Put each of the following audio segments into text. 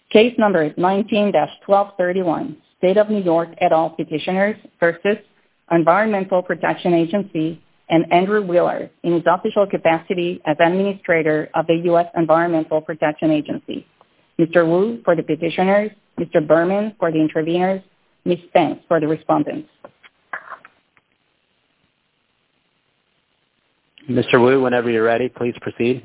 Case number 19-1231, State of New York et al. Petitioners versus Environmental Protection Agency and Andrew Wheeler in his official capacity as Administrator of the U.S. Environmental Protection Agency. Mr. Wu for the petitioners, Mr. Berman for the interveners, Ms. Spence for the respondents. Mr. Wu, whenever you're ready, please proceed.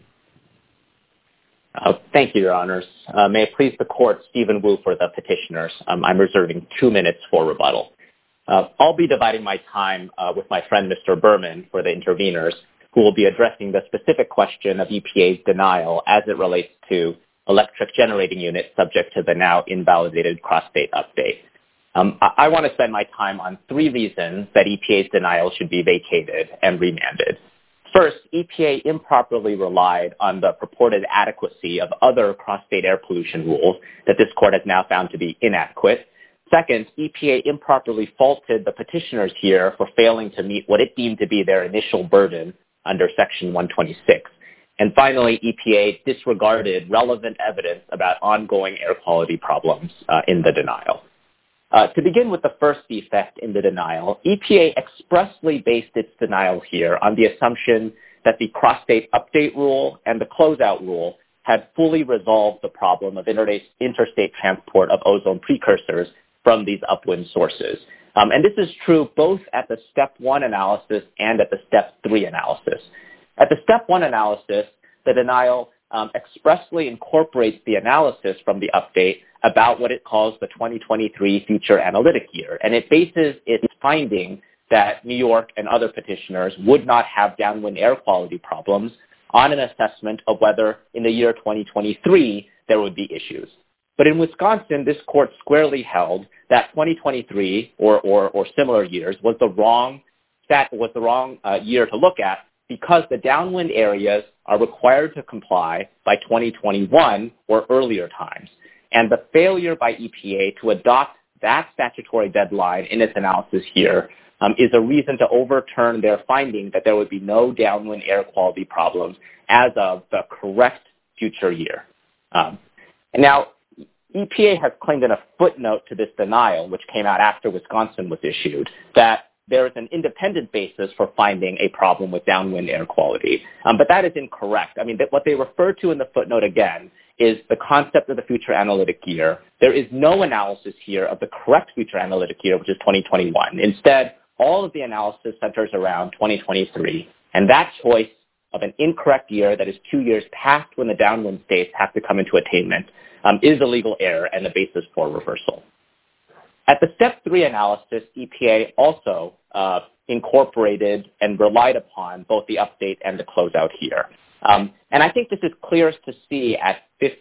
Thank you, Your Honors. May it please the Court, Stephen Wu for the petitioners. I'm reserving 2 minutes for rebuttal. I'll be dividing my time with my friend, Mr. Berman, for the interveners, who will be addressing the specific question of EPA's denial as it relates to electric generating units subject to the now invalidated cross-state update. I want to spend my time on 3 reasons that EPA's denial should be vacated and remanded. First, EPA improperly relied on the purported adequacy of other cross-state air pollution rules that this Court has now found to be inadequate. Second, EPA improperly faulted the petitioners here for failing to meet what it deemed to be their initial burden under Section 126. And finally, EPA disregarded relevant evidence about ongoing air quality problems in the denial. To begin with the first defect in the denial, EPA expressly based its denial here on the assumption that the cross-state update rule and the closeout rule had fully resolved the problem of interstate transport of ozone precursors from these upwind sources. And this is true both at the Step 1 analysis and at the Step 3 analysis. At the Step 1 analysis, the denial expressly incorporates the analysis from the update about what it calls the 2023 future analytic year. And it bases its finding that New York and other petitioners would not have downwind air quality problems on an assessment of whether in the year 2023 there would be issues. But in Wisconsin, this Court squarely held that 2023 or similar years was the wrong year to look at because the downwind areas are required to comply by 2021 or earlier times. And the failure by EPA to adopt that statutory deadline in its analysis here is a reason to overturn their finding that there would be no downwind air quality problems as of the correct future year. Now, EPA has claimed in a footnote to this denial, which came out after Wisconsin was issued, that there is an independent basis for finding a problem with downwind air quality. But that is incorrect. I mean, what they refer to in the footnote, again, is the concept of the future analytic year. There is no analysis here of the correct future analytic year, which is 2021. Instead, all of the analysis centers around 2023. And that choice of an incorrect year that is 2 years past when the downwind states have to come into attainment is a legal error and the basis for reversal. At the Step 3 analysis, EPA also incorporated and relied upon both the update and the closeout here. And I think this is clearest to see at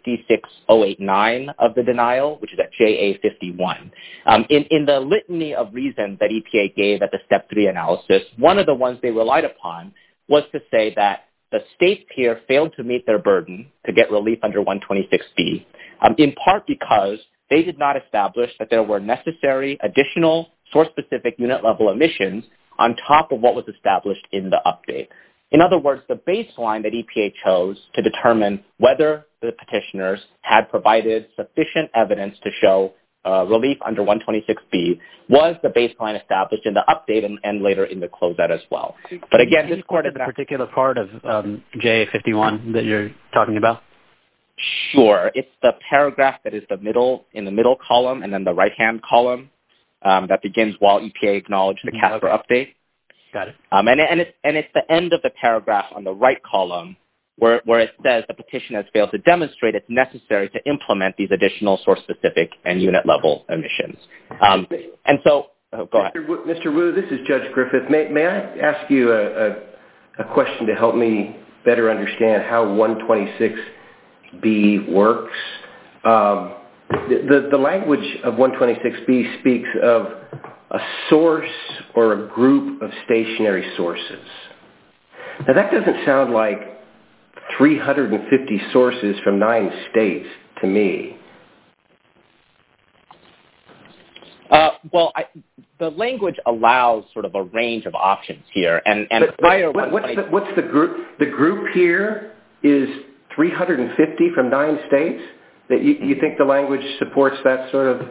56089 of the denial, which is at JA 51. In the litany of reasons that EPA gave at the Step 3 analysis, one of the ones they relied upon was to say that the states here failed to meet their burden to get relief under 126B, in part because they did not establish that there were necessary additional source-specific unit-level emissions on top of what was established in the update. In other words, the baseline that EPA chose to determine whether the petitioners had provided sufficient evidence to show relief under 126B was the baseline established in the update and later in the closeout as well. But again, this Court is a particular part of JA 51 that you're talking about. Sure. It's the paragraph that is in the middle column and then the right-hand column that begins while EPA acknowledged the CASPER update. Got it. And it's the end of the paragraph on the right column where it says the petition has failed to demonstrate it's necessary to implement these additional source-specific and unit-level emissions. And so, go ahead. Mr. Wu, this is Judge Griffith. May I ask you a question to help me better understand how 126B works? The language of 126B speaks of a source or a group of stationary sources. Now, that doesn't sound like 350 sources from 9 states to me. The language allows sort of a range of options here. What's the group? The group here is 350 from 9 states? That you think the language supports that sort of?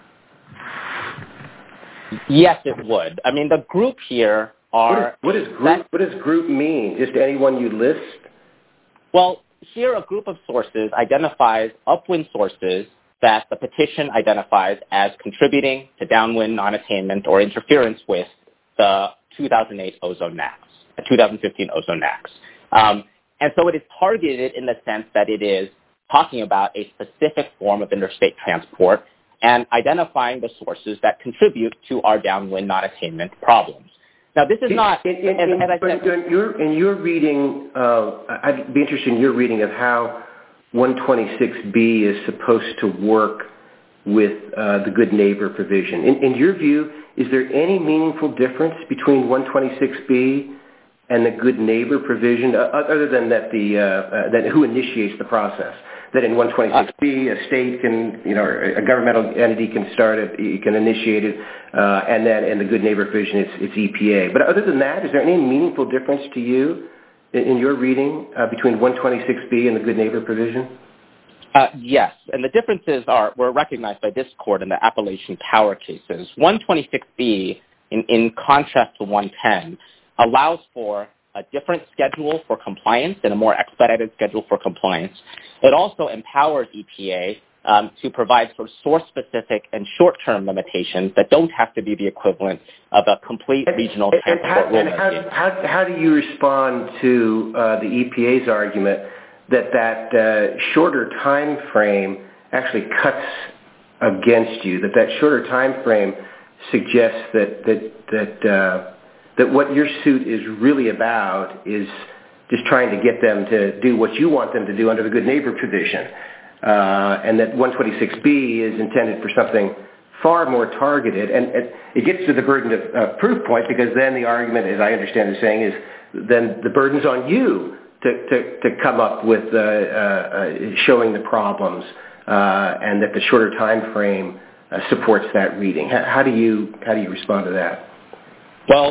Yes, it would. I mean, the group here are... What does group mean? Just anyone you list? Well, here a group of sources identifies upwind sources that the petition identifies as contributing to downwind non-attainment or interference with the 2008 ozone NAAQS, 2015 ozone NAAQS. And so it is targeted in the sense that it is talking about a specific form of interstate transport and identifying the sources that contribute to our downwind non-attainment problems. Now, this is not... In your reading, I'd be interested in your reading of how 126B is supposed to work with the good neighbor provision. In your view, is there any meaningful difference between 126B and the good neighbor provision, other than that that who initiates the process? That in 126B, a state can, a governmental entity can start it, you can initiate it, and then in the good neighbor provision, it's EPA. But other than that, is there any meaningful difference to you in your reading between 126B and the good neighbor provision? Yes, and the differences were recognized by this court in the Appalachian Power cases. 126B, in contrast to 110, allows for a different schedule for compliance and a more expedited schedule for compliance. It also empowers EPA to provide sort of source-specific and short-term limitations that don't have to be the equivalent of a complete regional transport rulemaking. How do you respond to the EPA's argument that shorter time frame actually cuts against you, that shorter time frame suggests that what your suit is really about is just trying to get them to do what you want them to do under the good neighbor provision, and that 126B is intended for something far more targeted. And it gets to the burden of proof point, because then the argument, as I understand it saying, is then the burden's on you to come up with showing the problems, and that the shorter time frame supports that reading. How do you respond to that? Well,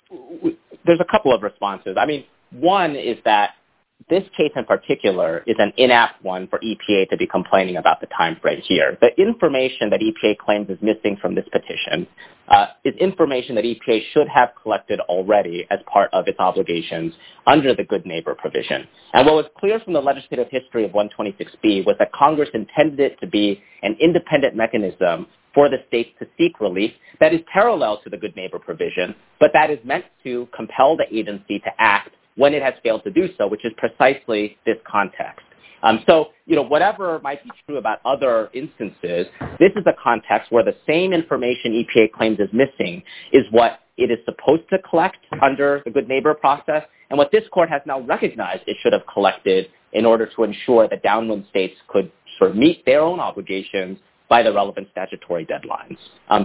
there's a couple of responses. I mean, one is that this case in particular is an inapt one for EPA to be complaining about the time frame here. The information that EPA claims is missing from this petition is information that EPA should have collected already as part of its obligations under the good neighbor provision. And what was clear from the legislative history of 126B was that Congress intended it to be an independent mechanism for the states to seek relief that is parallel to the good neighbor provision, but that is meant to compel the agency to act when it has failed to do so, which is precisely this context. So, whatever might be true about other instances, this is a context where the same information EPA claims is missing is what it is supposed to collect under the good neighbor process, and what this court has now recognized it should have collected in order to ensure that downwind states could sort of meet their own obligations by the relevant statutory deadlines.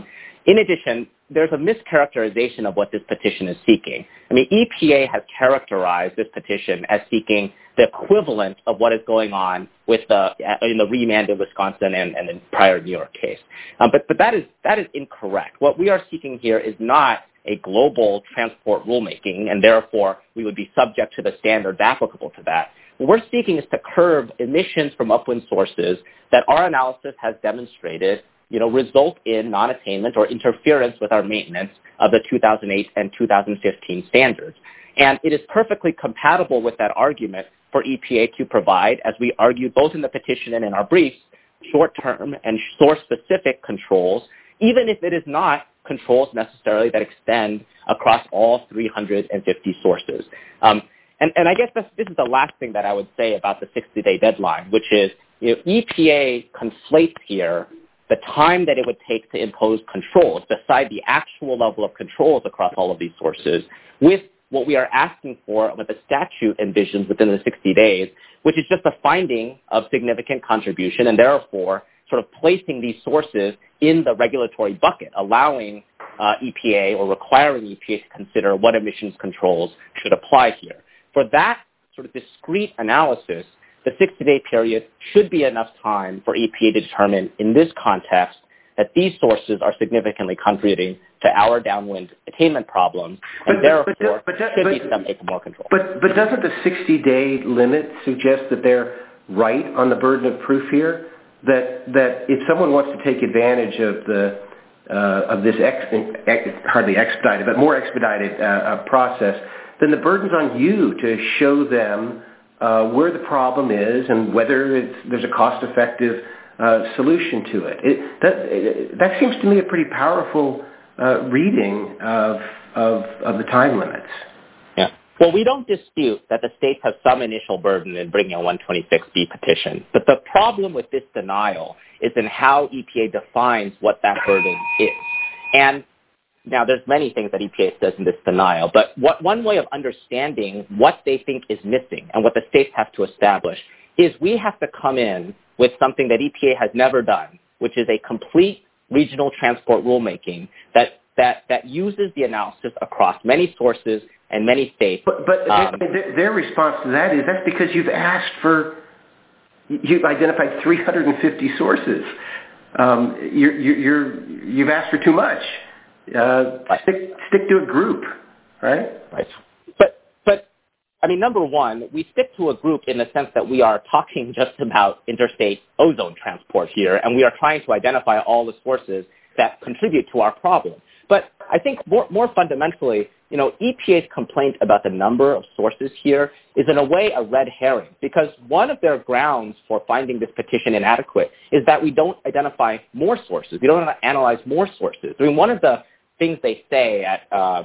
In addition, there's a mischaracterization of what this petition is seeking. I mean, EPA has characterized this petition as seeking the equivalent of what is going on with in the remanded Wisconsin and the prior New York case. But that is incorrect. What we are seeking here is not a global transport rulemaking, and therefore we would be subject to the standards applicable to that. What we're seeking is to curb emissions from upwind sources that our analysis has demonstrated result in non-attainment or interference with our maintenance of the 2008 and 2015 standards. And it is perfectly compatible with that argument for EPA to provide, as we argued both in the petition and in our briefs, short-term and source-specific controls, even if it is not controls necessarily that extend across all 350 sources. And I guess this is the last thing that I would say about the 60-day deadline, which is EPA conflates here the time that it would take to impose controls, beside the actual level of controls across all of these sources, with what we are asking for, what the statute envisions within the 60 days, which is just a finding of significant contribution, and therefore sort of placing these sources in the regulatory bucket, allowing EPA or requiring EPA to consider what emissions controls should apply here. For that sort of discrete analysis, the 60-day period should be enough time for EPA to determine in this context that these sources are significantly contributing to our downwind attainment problems, and therefore should be subject to more control. But doesn't the 60-day limit suggest that they're right on the burden of proof here? that if someone wants to take advantage of this hardly expedited, but more expedited process, then the burden's on you to show them where the problem is and whether there's a cost-effective solution to it. That seems to me a pretty powerful reading of the time limits. Yeah. Well, we don't dispute that the states have some initial burden in bringing a 126B petition, but the problem with this denial is in how EPA defines what that burden is. And now there's many things that EPA does in this denial, but one way of understanding what they think is missing and what the states have to establish is we have to come in with something that EPA has never done, which is a complete regional transport rulemaking that uses the analysis across many sources and many states. But their response to that is that's because you've identified 350 sources. You've asked for too much. Stick to a group, right? Right. But I mean, number one, we stick to a group in the sense that we are talking just about interstate ozone transport here, and we are trying to identify all the sources that contribute to our problem. But I think more fundamentally, EPA's complaint about the number of sources here is in a way a red herring, because one of their grounds for finding this petition inadequate is that we don't identify more sources. We don't analyze more sources. I mean, one of the things they say at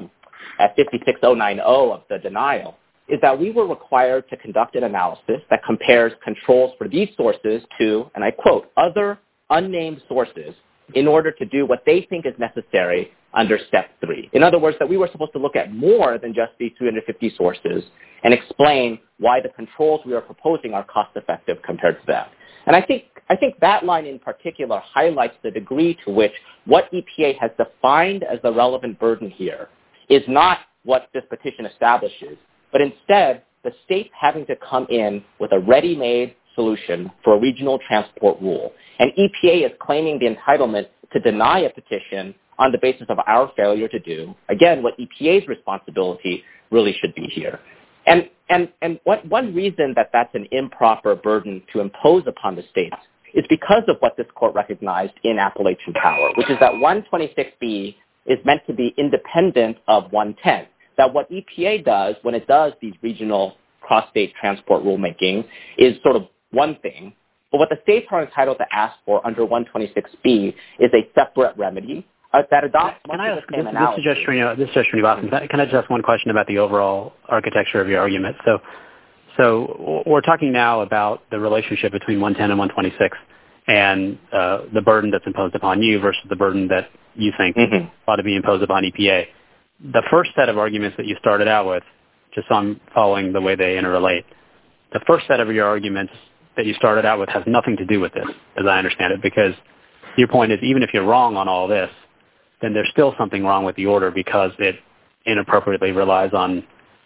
56090 of the denial is that we were required to conduct an analysis that compares controls for these sources to, and I quote, other unnamed sources in order to do what they think is necessary under Step 3. In other words, that we were supposed to look at more than just these 350 sources and explain why the controls we are proposing are cost-effective compared to that. And I think that line in particular highlights the degree to which what EPA has defined as the relevant burden here is not what this petition establishes, but instead the states having to come in with a ready-made solution for a regional transport rule. And EPA is claiming the entitlement to deny a petition on the basis of our failure to do, again, what EPA's responsibility really should be here. And one reason that that's an improper burden to impose upon the states is because of what this court recognized in Appalachian Power, which is that 126B is meant to be independent of 110. That what EPA does when it does these regional cross-state transport rulemaking is sort of one thing, but what the states are entitled to ask for under 126B is a separate remedy that adopts much of the same analysis. This is just Srinivasan. Can I just ask one question about the overall architecture of your argument? So we're talking now about the relationship between 110 and 126 and the burden that's imposed upon you versus the burden that you think ought to be imposed upon EPA. The first set of arguments that you started out with, just so I'm following the way they interrelate, the first set of your arguments that you started out with has nothing to do with this, as I understand it, because your point is even if you're wrong on all this, then there's still something wrong with the order because it inappropriately relies on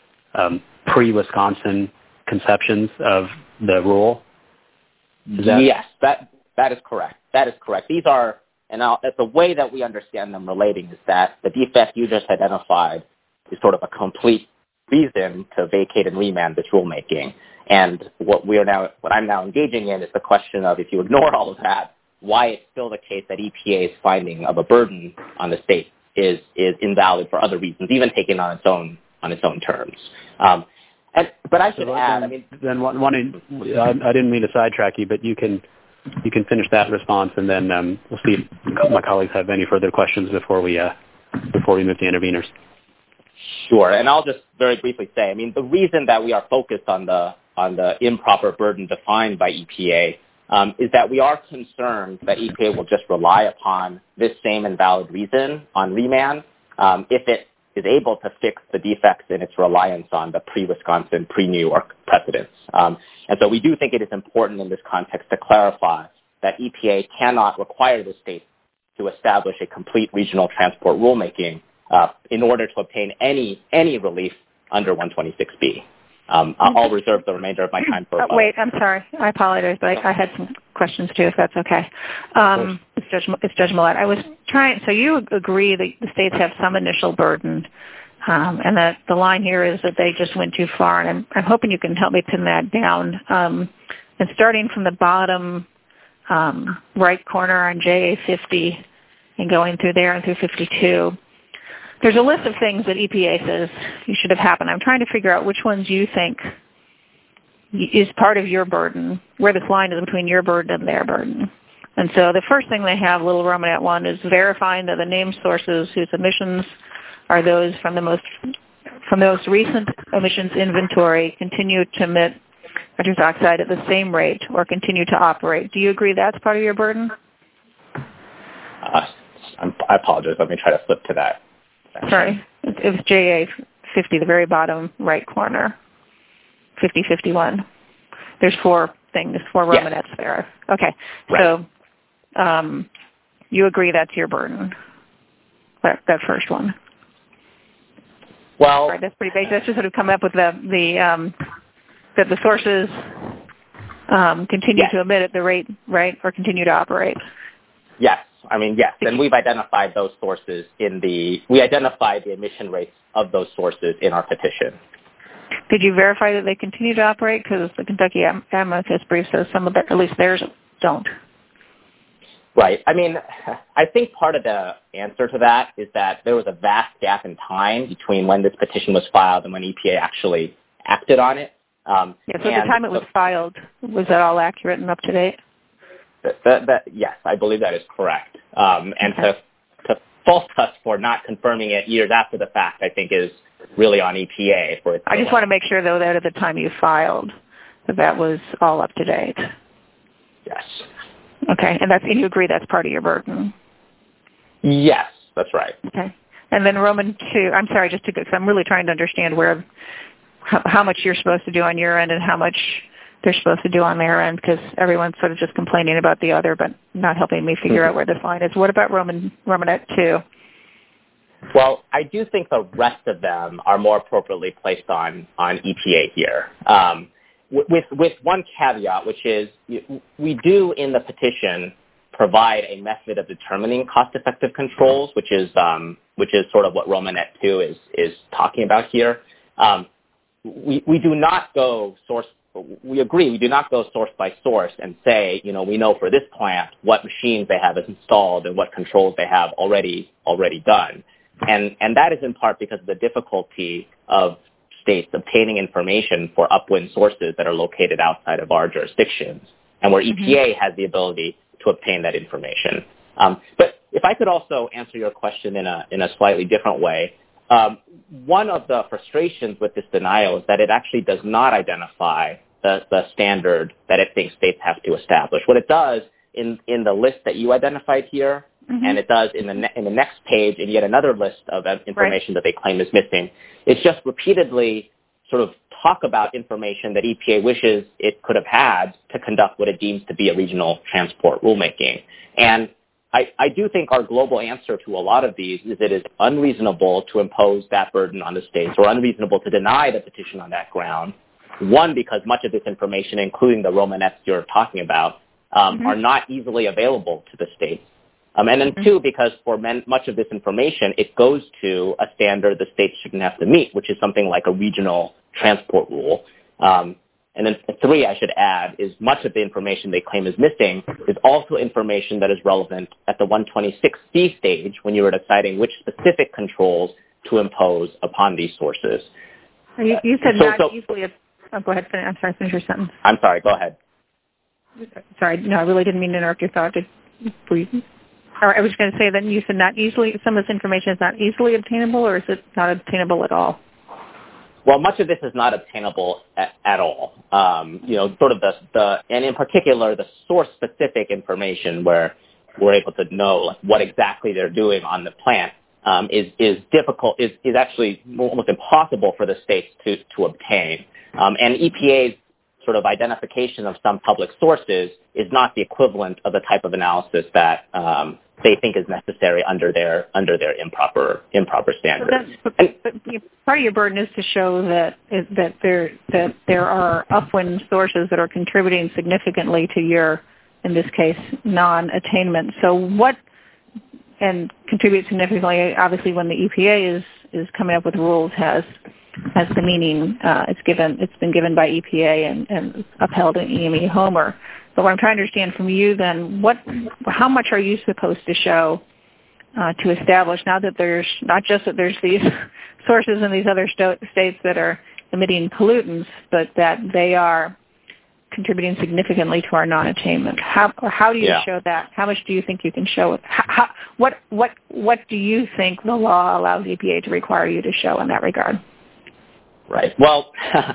pre-Wisconsin conceptions of the rule. Yes, that is correct. That is correct. These are, and the way that we understand them relating is that the defect you just identified is sort of a complete reason to vacate and remand this rulemaking. And what I'm now engaging in is the question of, if you ignore all of that, why it's still the case that EPA's finding of a burden on the state is invalid for other reasons, even taken on its own terms. But I should add, I didn't mean to sidetrack you, but you can finish that response, and then we'll see if my colleagues have any further questions before we move to interveners. Sure, and I'll just very briefly say, I mean, the reason that we are focused on the improper burden defined by EPA is that we are concerned that EPA will just rely upon this same invalid reason on remand if it is able to fix the defects in its reliance on the pre-Wisconsin, pre-New York precedents. And so we do think it is important in this context to clarify that EPA cannot require the state to establish a complete regional transport rulemaking in order to obtain any relief under 126B. I'll reserve the remainder of my time for wait, I'm sorry. I apologize, but I had some questions too, if that's okay. It's Judge Millett. So you agree that the states have some initial burden, and that the line here is that they just went too far, and I'm hoping you can help me pin that down. And starting from the bottom right corner on JA50 and going through there and through 52, there's a list of things that EPA says you should have happened. I'm trying to figure out which ones you think is part of your burden, where this line is between your burden and their burden. And so the first thing they have, little Romanet 1, is verifying that the named sources whose emissions are those from the most recent emissions inventory continue to emit nitrous oxide at the same rate or continue to operate. Do you agree that's part of your burden? I apologize. Let me try to flip to that. Sorry. It was JA50, the very bottom right corner, 5051. There's 4 things, 4 Romanets there. Okay. Right. So you agree that's your burden, that first one? Well, right, that's pretty basic. That's just sort of come up with that the sources continue to emit at the rate, right, or continue to operate. Yes. I mean, yes. And we've identified those sources we identified the emission rates of those sources in our petition. Did you verify that they continue to operate? Because the Kentucky Amicus brief says some of at least theirs don't. Right. I mean, I think part of the answer to that is that there was a vast gap in time between when this petition was filed and when EPA actually acted on it. So the time it was filed, was that all accurate and up to date? Yes, I believe that is correct. And to fault us for not confirming it years after the fact, I think is really on EPA. I just want to make sure, though, that at the time you filed, that was all up to date. Yes. Okay, and you agree that's part of your burden? Yes, that's right. Okay. And then Roman 2, I'm sorry, just because I'm really trying to understand how much you're supposed to do on your end and how much they're supposed to do on their end, because everyone's sort of just complaining about the other but not helping me figure out where this line is. What about Romanet 2? Well, I do think the rest of them are more appropriately placed on EPA here. With one caveat, which is we do in the petition provide a method of determining cost-effective controls, which is sort of what Romanet 2 is talking about here. We do not go source. We agree we do not go source by source and say, we know for this plant what machines they have installed and what controls they have already done. And that is in part because of the difficulty of states obtaining information for upwind sources that are located outside of our jurisdictions, and where EPA has the ability to obtain that information. But if I could also answer your question in a slightly different way, one of the frustrations with this denial is that it actually does not identify the standard that it thinks states have to establish. What it does in the list that you identified here, and it does in the next page in yet another list of information that they claim is missing, it's just repeatedly sort of talk about information that EPA wishes it could have had to conduct what it deems to be a regional transport rulemaking. And I do think our global answer to a lot of these is it is unreasonable to impose that burden on the states, or unreasonable to deny the petition on that ground. One, because much of this information, including the Romanets you're talking about, are not easily available to the states. And then two, because for much of this information, it goes to a standard the states shouldn't have to meet, which is something like a regional transport rule. And then three, I should add, is much of the information they claim is missing is also information that is relevant at the 126C stage when you are deciding which specific controls to impose upon these sources. You said easily. Go ahead. I'm sorry, finish your sentence. I'm sorry. Go ahead. Sorry. No, I really didn't mean to interrupt your thought. I was going to say that you said not easily. Some of this information is not easily obtainable, or is it not obtainable at all? Well, much of this is not obtainable at all. Sort of and in particular, the source-specific information where we're able to know what exactly they're doing on the plant is difficult. Is actually almost impossible for the states to obtain. And EPA's sort of identification of some public sources is not the equivalent of the type of analysis that they think is necessary under their improper standards. But part of your burden is to show that there are upwind sources that are contributing significantly to your, in this case, non-attainment. So what, and contribute significantly, obviously when the EPA is coming up with rules has the meaning it's been given by EPA and upheld in EME Homer. But what I'm trying to understand from you then, how much are you supposed to show to establish now that there's not just that there's these sources in these other states that are emitting pollutants, but that they are contributing significantly to our non-attainment? How do you show that? How much do you think you can show it? What do you think the law allows EPA to require you to show in that regard? Right. Well,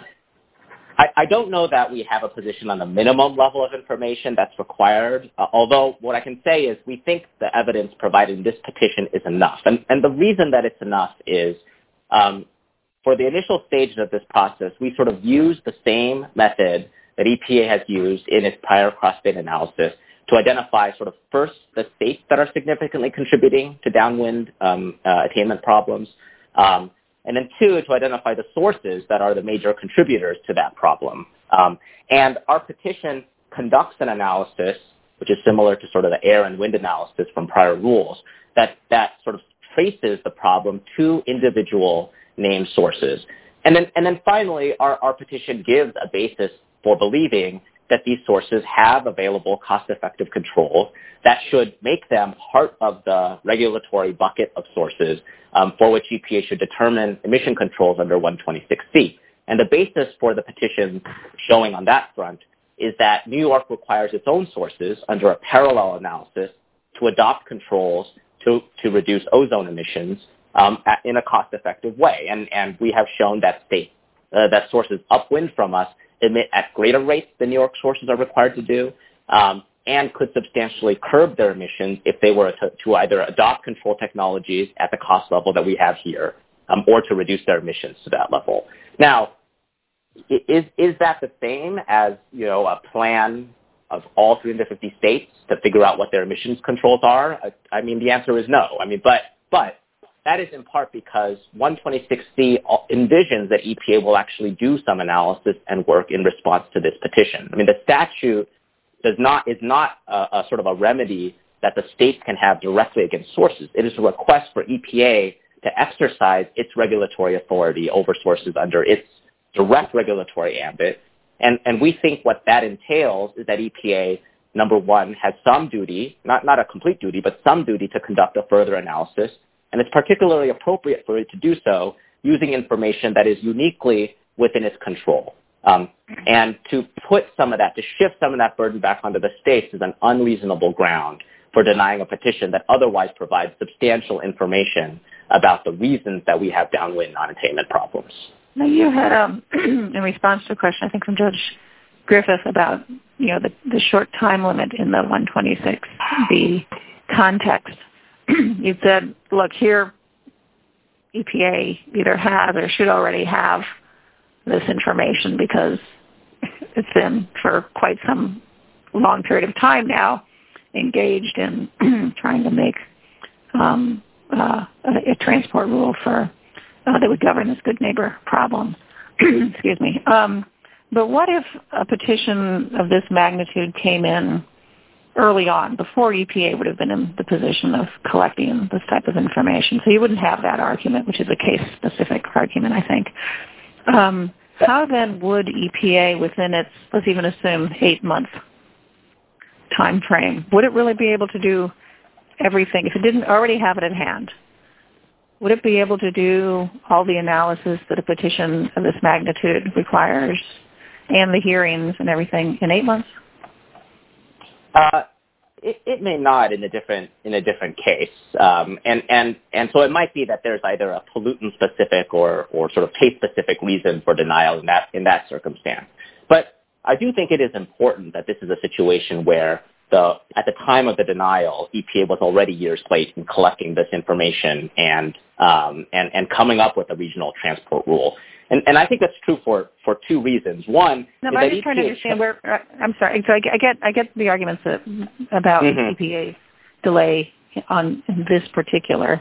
I don't know that we have a position on the minimum level of information that's required, although what I can say is we think the evidence provided in this petition is enough. And the reason that it's enough is for the initial stages of this process, we sort of use the same method that EPA has used in its prior cross-state analysis to identify sort of first the states that are significantly contributing to downwind attainment problems, and then two, to identify the sources that are the major contributors to that problem. And our petition conducts an analysis, which is similar to sort of the air and wind analysis from prior rules, that sort of traces the problem to individual named sources. And then finally, our petition gives a basis for believing that these sources have available cost-effective controls that should make them part of the regulatory bucket of sources for which EPA should determine emission controls under 126C. And the basis for the petition showing on that front is that New York requires its own sources under a parallel analysis to adopt controls to reduce ozone emissions in a cost-effective way. And we have shown that that sources upwind from us emit at greater rates than New York sources are required to do, and could substantially curb their emissions if they were to either adopt control technologies at the cost level that we have here, or to reduce their emissions to that level. Now, is that the same as, a plan of all 350 states to figure out what their emissions controls are? I mean, the answer is no. I mean, but that is in part because 126C envisions that EPA will actually do some analysis and work in response to this petition. I mean, the statute is not a sort of a remedy that the states can have directly against sources. It is a request for EPA to exercise its regulatory authority over sources under its direct regulatory ambit. And we think what that entails is that EPA, number one, has some duty, not a complete duty, but some duty to conduct a further analysis. And it's particularly appropriate for it to do so using information that is uniquely within its control. And to put some of that, to shift some of that burden back onto the states is an unreasonable ground for denying a petition that otherwise provides substantial information about the reasons that we have downwind non-attainment problems. Now, you had, in response to a question, I think, from Judge Griffith about, the short time limit in the 126B context. You said, look, here EPA either has or should already have this information because it's been for quite some long period of time now engaged in trying to make a transport rule for that would govern this good neighbor problem. Excuse me. But what if a petition of this magnitude came in early on, before EPA would have been in the position of collecting this type of information? So you wouldn't have that argument, which is a case-specific argument, I think. How then would EPA, within its, let's even assume, 8-month time frame, would it really be able to do everything? If it didn't already have it at hand, would it be able to do all the analysis that a petition of this magnitude requires and the hearings and everything in 8 months? It may not in a different case, and so it might be that there's either a pollutant specific or sort of case specific reason for denial in that circumstance. But I do think it is important that this is a situation where at the time of the denial, EPA was already years late in collecting this information and coming up with a regional transport rule. And I think that's true for two reasons. One, no, but I'm just trying to understand where. I'm sorry. So I get the arguments about EPA's delay on this particular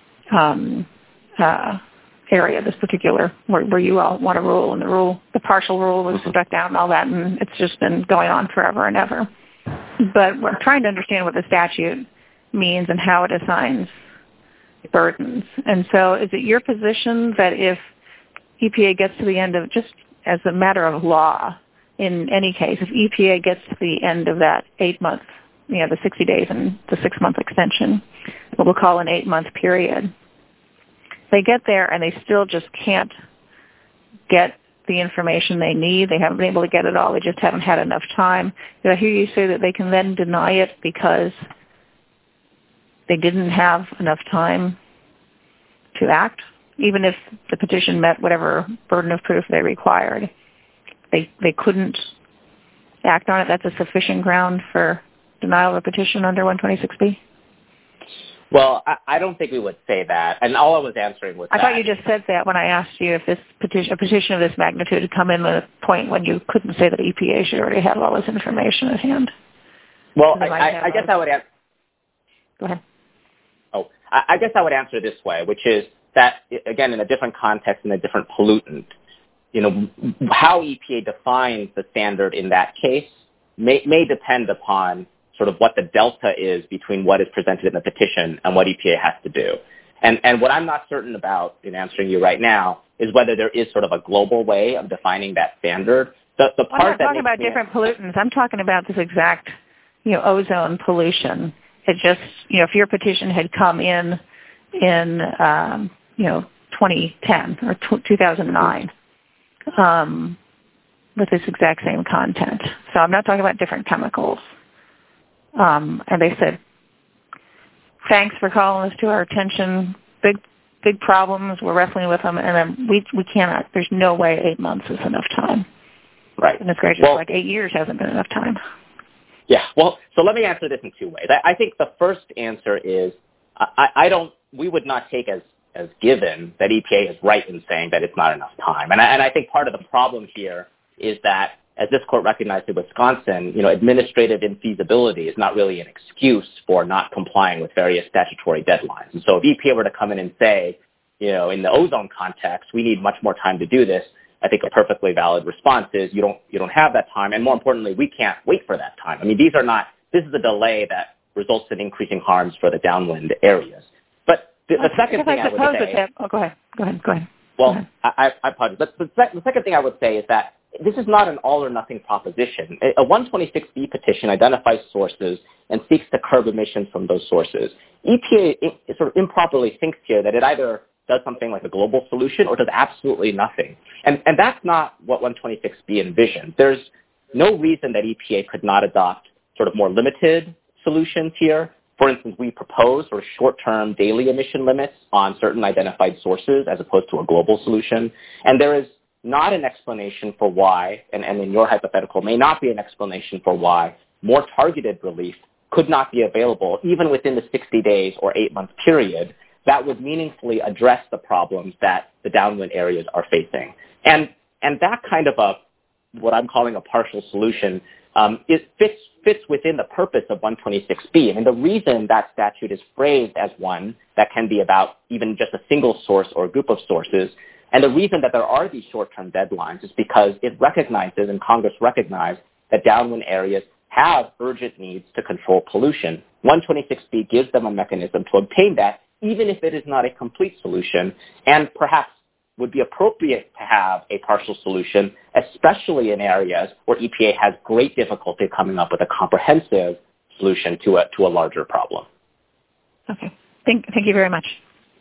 area, this particular where you all want a rule, and the partial rule was struck down and all that, and it's just been going on forever and ever. But we're trying to understand what the statute means and how it assigns burdens. And so, is it your position that if EPA gets to the end of, just as a matter of law, in any case, if EPA gets to the end of that 8 months, the 60 days and the 6-month extension, what we'll call an 8-month period, they get there and they still just can't get the information they need. They haven't been able to get it all. They just haven't had enough time. Did I hear you say that they can then deny it because they didn't have enough time to act, even if the petition met whatever burden of proof they required? They couldn't act on it. That's a sufficient ground for denial of a petition under 126B? Well, I don't think we would say that. And all I was answering was I thought you just said that when I asked you if a petition of this magnitude had come in at a point when you couldn't say that EPA should already have all this information at hand. Well, I guess I would answer. Go ahead. Oh, I guess I would answer this way, which is that, again, in a different context and a different pollutant, how EPA defines the standard in that case may depend upon sort of what the delta is between what is presented in the petition and what EPA has to do. And what I'm not certain about in answering you right now is whether there is sort of a global way of defining that standard. I'm not talking about different pollutants. I'm talking about this exact, ozone pollution. It just, if your petition had come in 2010 or 2009 with this exact same content. So I'm not talking about different chemicals. And they said, thanks for calling this to our attention. Big problems. We're wrestling with them. And then we cannot, there's no way 8 months is enough time. Right. And it's great. Just like 8 years hasn't been enough time. Yeah. Well, so let me answer this in two ways. I think the first answer is we would not take as given that EPA is right in saying that it's not enough time. And I think part of the problem here is that, as this court recognized in Wisconsin, administrative infeasibility is not really an excuse for not complying with various statutory deadlines. And so if EPA were to come in and say, in the ozone context, we need much more time to do this, I think a perfectly valid response is you don't have that time. And more importantly, we can't wait for that time. I mean, this is a delay that results in increasing harms for the downwind areas. But the second thing I would say... Go ahead. Well, I apologize. But the second thing I would say is that this is not an all-or-nothing proposition. A 126B petition identifies sources and seeks to curb emissions from those sources. EPA sort of improperly thinks here that it either does something like a global solution or does absolutely nothing. And that's not what 126B envisioned. There's no reason that EPA could not adopt sort of more limited solutions here. For instance, we propose sort of short-term daily emission limits on certain identified sources as opposed to a global solution. And there is not an explanation for why, and in your hypothetical, may not be an explanation for why more targeted relief could not be available even within the 60 days or 8-month period that would meaningfully address the problems that the downwind areas are facing. And that kind of what I'm calling a partial solution, it fits within the purpose of 126B. I mean, the reason that statute is phrased as one that can be about even just a single source or a group of sources, and the reason that there are these short-term deadlines is because it recognizes, and Congress recognized, that downwind areas have urgent needs to control pollution. 126B gives them a mechanism to obtain that, even if it is not a complete solution, and perhaps would be appropriate to have a partial solution, especially in areas where EPA has great difficulty coming up with a comprehensive solution to a larger problem. Okay. Thank you very much.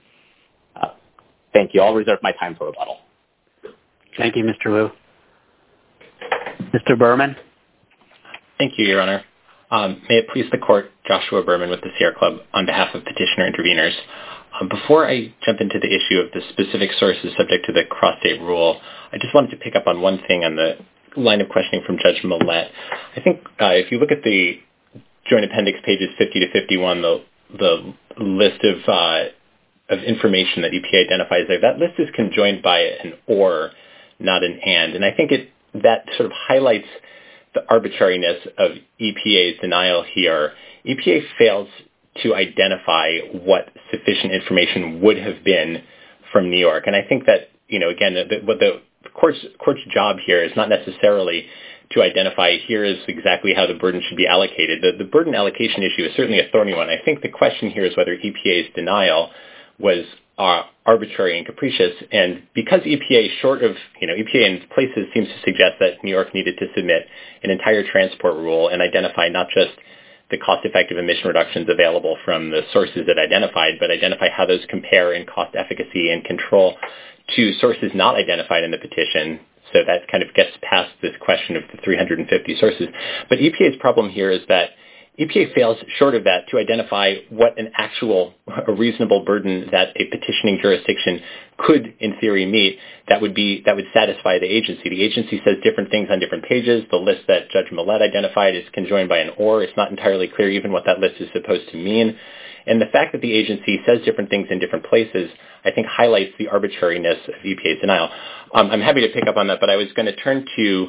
Thank you. I'll reserve my time for rebuttal. Thank you, Mr. Wu. Mr. Berman? Thank you, Your Honor. May it please the Court, Joshua Berman with the Sierra Club on behalf of petitioner interveners. Before I jump into the issue of the specific sources subject to the cross-state rule, I just wanted to pick up on one thing on the line of questioning from Judge Millett. I think if you look at the Joint Appendix pages 50 to 51, the list of information that EPA identifies there, that list is conjoined by an or, not an and. And I think that sort of highlights the arbitrariness of EPA's denial here. EPA fails to identify what sufficient information would have been from New York. And I think that, again, what the court's job here is not necessarily to identify here is exactly how the burden should be allocated. The burden allocation issue is certainly a thorny one. I think the question here is whether EPA's denial was arbitrary and capricious. And because EPA, EPA in places seems to suggest that New York needed to submit an entire transport rule and identify not just the cost-effective emission reductions available from the sources it identified, but identify how those compare in cost efficacy and control to sources not identified in the petition. So that kind of gets past this question of the 350 sources. But EPA's problem here is that EPA fails short of that to identify what a reasonable burden that a petitioning jurisdiction could, in theory, meet that would satisfy the agency. The agency says different things on different pages. The list that Judge Millett identified is conjoined by an or. It's not entirely clear even what that list is supposed to mean. And the fact that the agency says different things in different places, I think, highlights the arbitrariness of EPA's denial. I'm happy to pick up on that, but I was going to turn to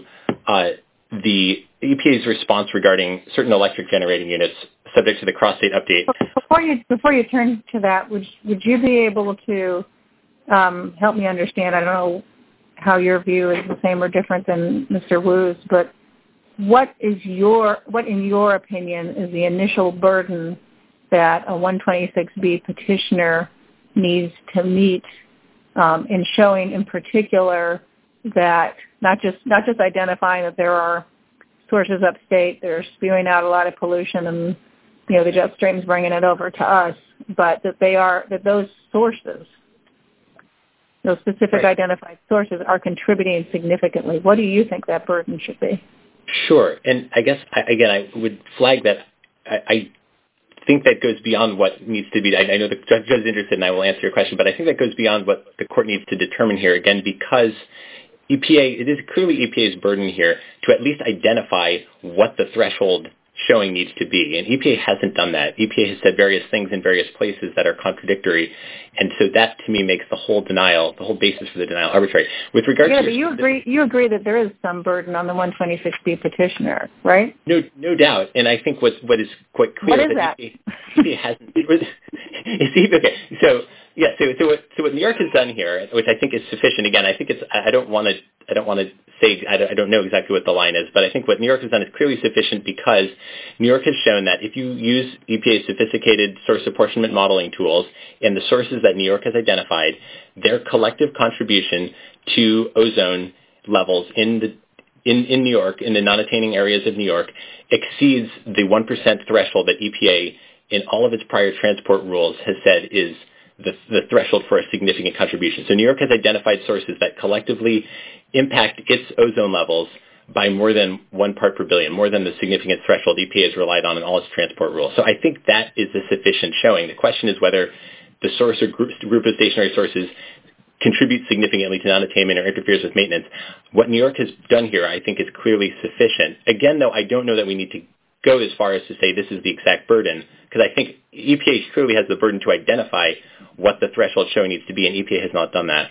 the EPA's response regarding certain electric generating units subject to the cross-state update. Before you turn to that, would you be able to help me understand? I don't know how your view is the same or different than Mr. Wu's, but what in your opinion is the initial burden that a 126B petitioner needs to meet in showing, in particular, that not just identifying that there are sources upstate that are spewing out a lot of pollution and the jet stream's bringing it over to us, but that those sources, those specific identified sources, are contributing significantly. What do you think that burden should be? Sure, and I guess I would flag that I think that goes beyond what needs to be. I know the judge is interested, and I will answer your question, but I think that goes beyond what the court needs to determine here, again, because it is clearly EPA's burden here to at least identify what the threshold showing needs to be, and EPA hasn't done that. EPA has said various things in various places that are contradictory, and so that, to me, makes the whole basis for the denial arbitrary. With regard to you agree that there is some burden on the 126B petitioner, right? No doubt, and I think what is quite clear what is that? EPA hasn't. Okay, so what New York has done here, which I think is sufficient. Again, I think I don't want to say I don't know exactly what the line is, but I think what New York has done is clearly sufficient because New York has shown that if you use EPA's sophisticated source apportionment modeling tools and the sources that New York has identified, their collective contribution to ozone levels in New York, in the non-attaining areas of New York, exceeds the 1% threshold that EPA in all of its prior transport rules has said is the threshold for a significant contribution. So New York has identified sources that collectively impact its ozone levels by more than 1 part per billion, more than the significant threshold EPA has relied on in all its transport rules. So I think that is a sufficient showing. The question is whether the source or group of stationary sources contributes significantly to non-attainment or interferes with maintenance. What New York has done here, I think, is clearly sufficient. Again, though, I don't know that we need to go as far as to say this is the exact burden, because I think EPA clearly has the burden to identify what the threshold showing needs to be, and EPA has not done that.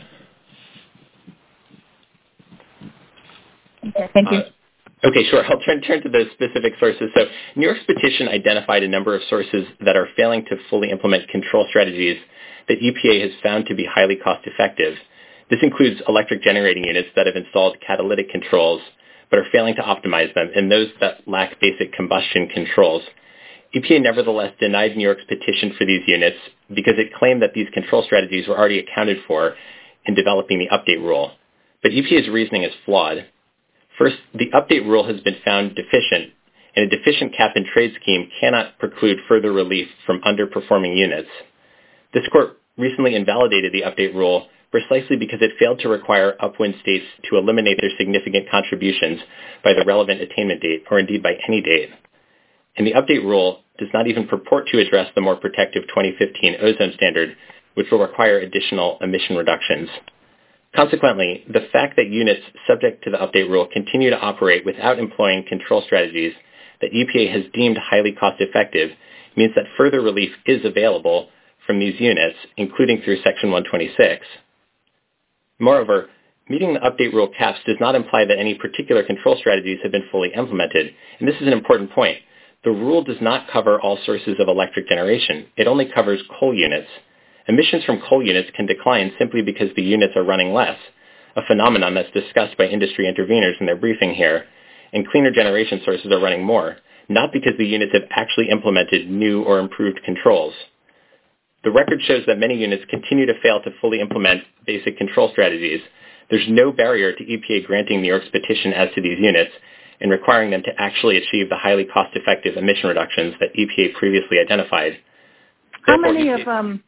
Okay, thank you. Okay, sure. I'll turn to the specific sources. So New York's petition identified a number of sources that are failing to fully implement control strategies that EPA has found to be highly cost-effective. This includes electric generating units that have installed catalytic controls but are failing to optimize them, and those that lack basic combustion controls. EPA nevertheless denied New York's petition for these units because it claimed that these control strategies were already accounted for in developing the update rule. But EPA's reasoning is flawed. First, the update rule has been found deficient, and a deficient cap-and-trade scheme cannot preclude further relief from underperforming units. This court recently invalidated the update rule precisely because it failed to require upwind states to eliminate their significant contributions by the relevant attainment date, or indeed by any date. And the update rule does not even purport to address the more protective 2015 ozone standard, which will require additional emission reductions. Consequently, the fact that units subject to the update rule continue to operate without employing control strategies that EPA has deemed highly cost-effective means that further relief is available from these units, including through Section 126. Moreover, meeting the update rule caps does not imply that any particular control strategies have been fully implemented, and this is an important point. The rule does not cover all sources of electric generation. It only covers coal units. Emissions from coal units can decline simply because the units are running less, a phenomenon that's discussed by industry interveners in their briefing here, and cleaner generation sources are running more, not because the units have actually implemented new or improved controls. the record shows that many units continue to fail to fully implement basic control strategies. There's no barrier to EPA granting New York's petition as to these units and requiring them to actually achieve the highly cost-effective emission reductions that EPA previously identified. How many of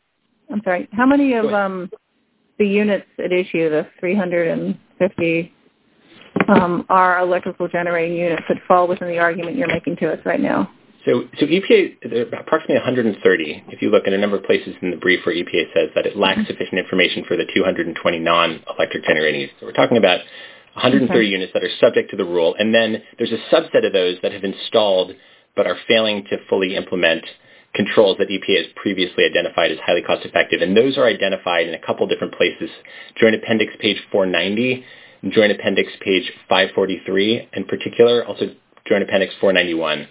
the units at issue, the 350, are electrical generating units that fall within the argument you're making to us right now? So EPA, approximately 130, if you look in a number of places in the brief where EPA says that it lacks sufficient information for the 220 non-electric generating units. So we're talking about 130 units that are subject to the rule, and then there's a subset of those that have installed but are failing to fully implement controls that EPA has previously identified as highly cost-effective, and those are identified in a couple different places. Joint Appendix page 490, Joint Appendix page 543 in particular, also Joint Appendix 491.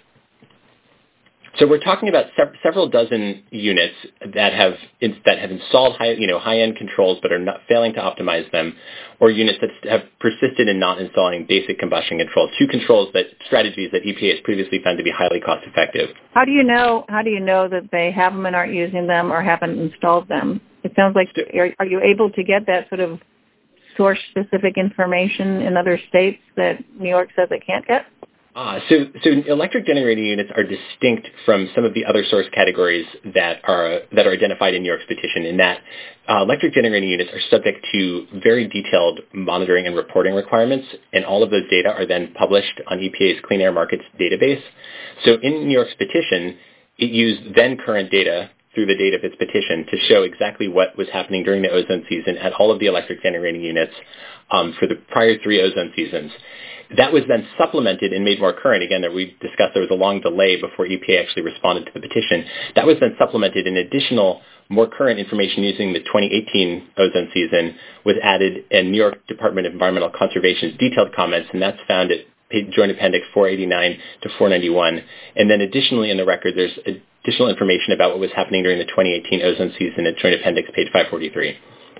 So we're talking about several dozen units that have installed high-end controls but are not failing to optimize them, or units that have persisted in not installing basic combustion controls. Two strategies that EPA has previously found to be highly cost-effective. How do you know that they have them and aren't using them or haven't installed them? It sounds like are you able to get that sort of source-specific information in other states that New York says it can't get? So electric generating units are distinct from some of the other source categories that are identified in New York's petition, in that electric generating units are subject to very detailed monitoring and reporting requirements, and all of those data are then published on EPA's Clean Air Markets database. So in New York's petition, it used then current data through the date of its petition to show exactly what was happening during the ozone season at all of the electric generating units for the prior 3 ozone seasons. That was then supplemented and made more current. Again, that we discussed there was a long delay before EPA actually responded to the petition. That was then supplemented in additional, more current information using the 2018 ozone season was added in New York Department of Environmental Conservation's detailed comments, and that's found at Joint Appendix 489 to 491. And then additionally in the record, there's additional information about what was happening during the 2018 ozone season at Joint Appendix page 543.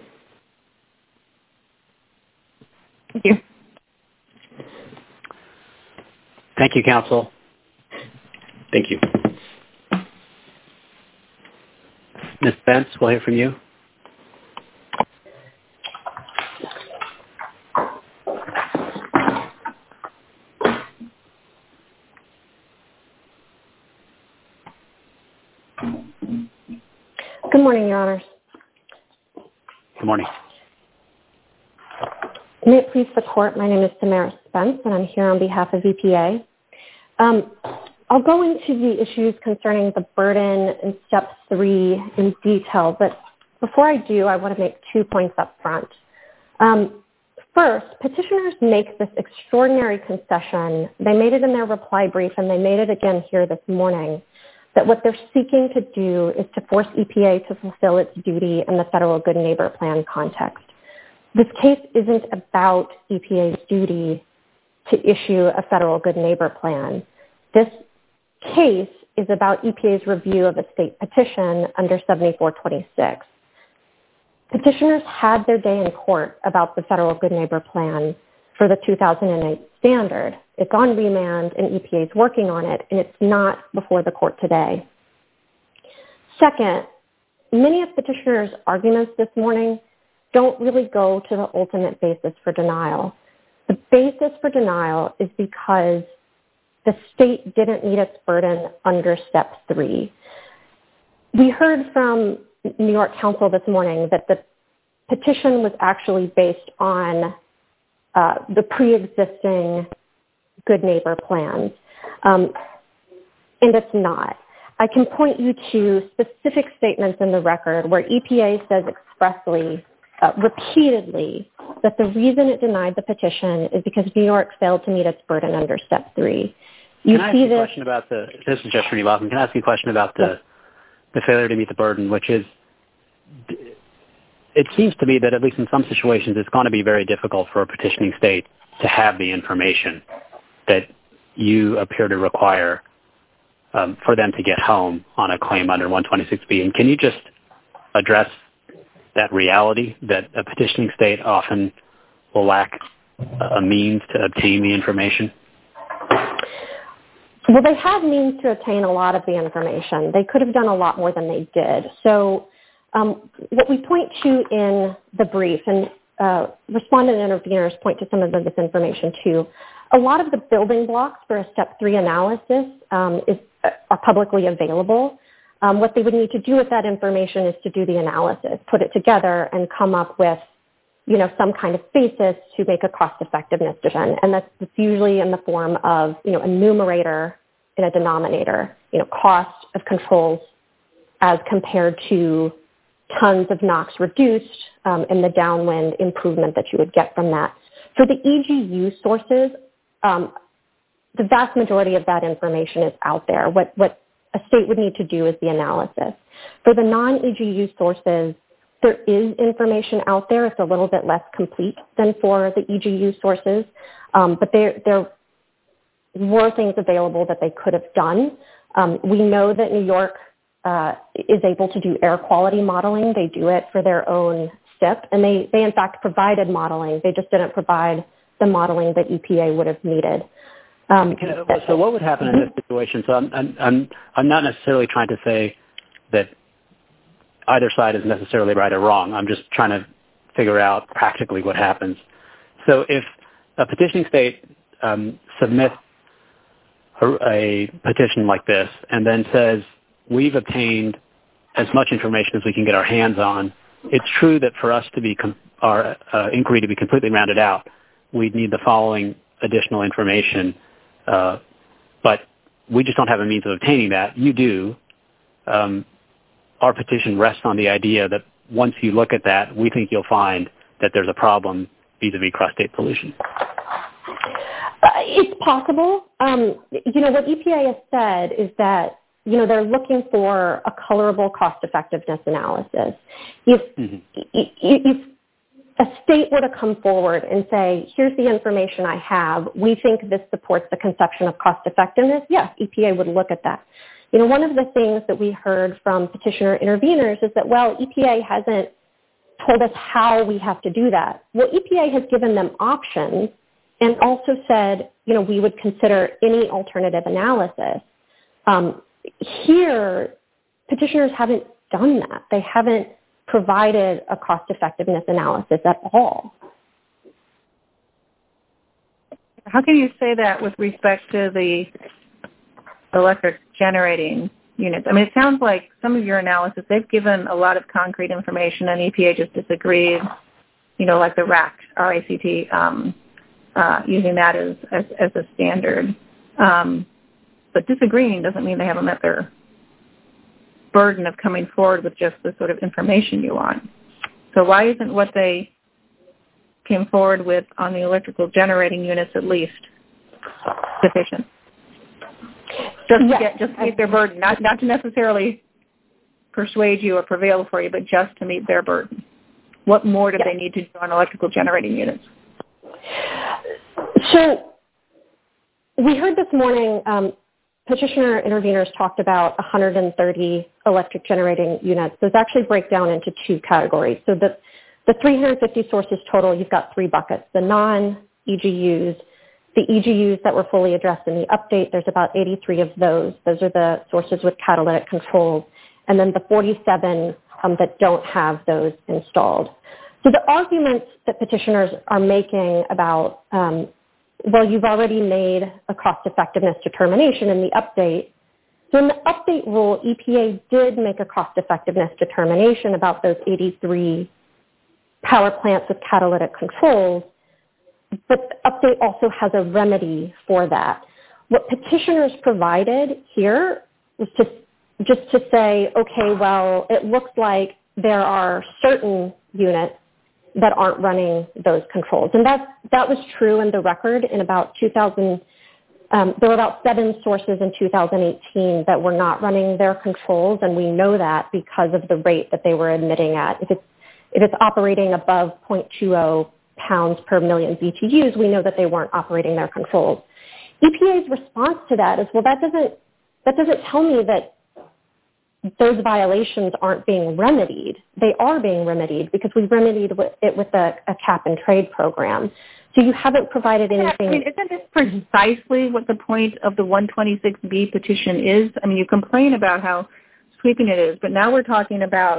Thank you. Thank you, counsel. Thank you. Ms. Spence, we'll hear from you. Good morning, Your Honors. Good morning. May it please the Court, my name is Tamara Spence, and I'm here on behalf of EPA. I'll go into the issues concerning the burden in Step 3 in detail, but before I do, I want to make 2 points up front. First, petitioners make this extraordinary concession. They made it in their reply brief, and they made it again here this morning, that what they're seeking to do is to force EPA to fulfill its duty in the Federal Good Neighbor Plan context. This case isn't about EPA's duty to issue a Federal Good Neighbor Plan. This case is about EPA's review of a state petition under 7426. Petitioners had their day in court about the Federal Good Neighbor Plan for the 2008 standard. It's on remand, and EPA is working on it, and it's not before the court today. Second, many of petitioners' arguments this morning don't really go to the ultimate basis for denial. The basis for denial is because the state didn't meet its burden under Step 3. We heard from New York Council this morning that the petition was actually based on the pre-existing Good Neighbor plans, and it's not. I can point you to specific statements in the record where EPA says expressly, repeatedly, that the reason it denied the petition is because New York failed to meet its burden under Step 3. Can I ask you a question about this is Jeff Srinivasan. Can I ask you a question about the failure to meet the burden, which is, it seems to me that at least in some situations, it's going to be very difficult for a petitioning state to have the information that you appear to require for them to get home on a claim under 126B. And can you just address that reality that a petitioning state often will lack a means to obtain the information? Well, they have means to obtain a lot of the information. They could have done a lot more than they did. So What we point to in the brief, and respondent interveners point to some of this information too, a lot of the building blocks for a Step 3 analysis are publicly available. What they would need to do with that information is to do the analysis, put it together, and come up with, some kind of basis to make a cost-effectiveness decision. And that's usually in the form of, a numerator and a denominator, cost of controls as compared to tons of NOx reduced and the downwind improvement that you would get from that. For the EGU sources, the vast majority of that information is out there. What a state would need to do is the analysis. For the non-EGU sources, there is information out there. It's a little bit less complete than for the EGU sources, but there were things available that they could have done. We know that New York is able to do air quality modeling. They do it for their own SIP, and they in fact provided modeling. They just didn't provide the modeling that EPA would have needed. So what would happen in this situation? So I'm not necessarily trying to say that either side is necessarily right or wrong. I'm just trying to figure out practically what happens. So if a petitioning state submits a petition like this and then says, we've obtained as much information as we can get our hands on, it's true that for us to be our inquiry to be completely rounded out, we'd need the following additional information, but we just don't have a means of obtaining that. You do. Our petition rests on the idea that once you look at that, we think you'll find that there's a problem vis-a-vis cross-state pollution. It's possible. What EPA has said is that, they're looking for a colorable cost-effectiveness analysis. If a state were to come forward and say, here's the information I have, we think this supports the conception of cost-effectiveness, yes, EPA would look at that. One of the things that we heard from petitioner interveners is that, well, EPA hasn't told us how we have to do that. Well, EPA has given them options and also said, we would consider any alternative analysis. Here, petitioners haven't done that. They haven't provided a cost-effectiveness analysis at all. How can you say that with respect to the electric generating units? I mean, it sounds like some of your analysis, they've given a lot of concrete information and EPA just disagreed, like the RACT, R-A-C-T, using that as a standard. But disagreeing doesn't mean they haven't met their burden of coming forward with just the sort of information you want. So why isn't what they came forward with on the electrical generating units at least sufficient? Just to meet their burden, not to necessarily persuade you or prevail for you, but just to meet their burden. What more do they need to do on electrical generating units? So we heard this morning, petitioner interveners talked about 130 electric generating units. Those actually break down into two categories. So the 350 sources total, you've got three buckets: the non-EGUs, the EGUs that were fully addressed in the update. There's about 83 of those. Those are the sources with catalytic controls. And then the 47 that don't have those installed. So the arguments that petitioners are making about, well, you've already made a cost-effectiveness determination in the update. So in the update rule, EPA did make a cost-effectiveness determination about those 83 power plants with catalytic controls, but the update also has a remedy for that. What petitioners provided here was just to say, okay, well, it looks like there are certain units that aren't running those controls. And that was true in the record in about 2000. There were about 7 sources in 2018 that were not running their controls, and we know that because of the rate that they were emitting at. If it's operating above 0.20 pounds per million BTUs, we know that they weren't operating their controls. EPA's response to that is, well, that doesn't tell me that those violations aren't being remedied. They are being remedied because we remedied it with a cap-and-trade program. So you haven't provided anything. I mean, isn't this precisely what the point of the 126B petition is? I mean, you complain about how sweeping it is, but now we're talking about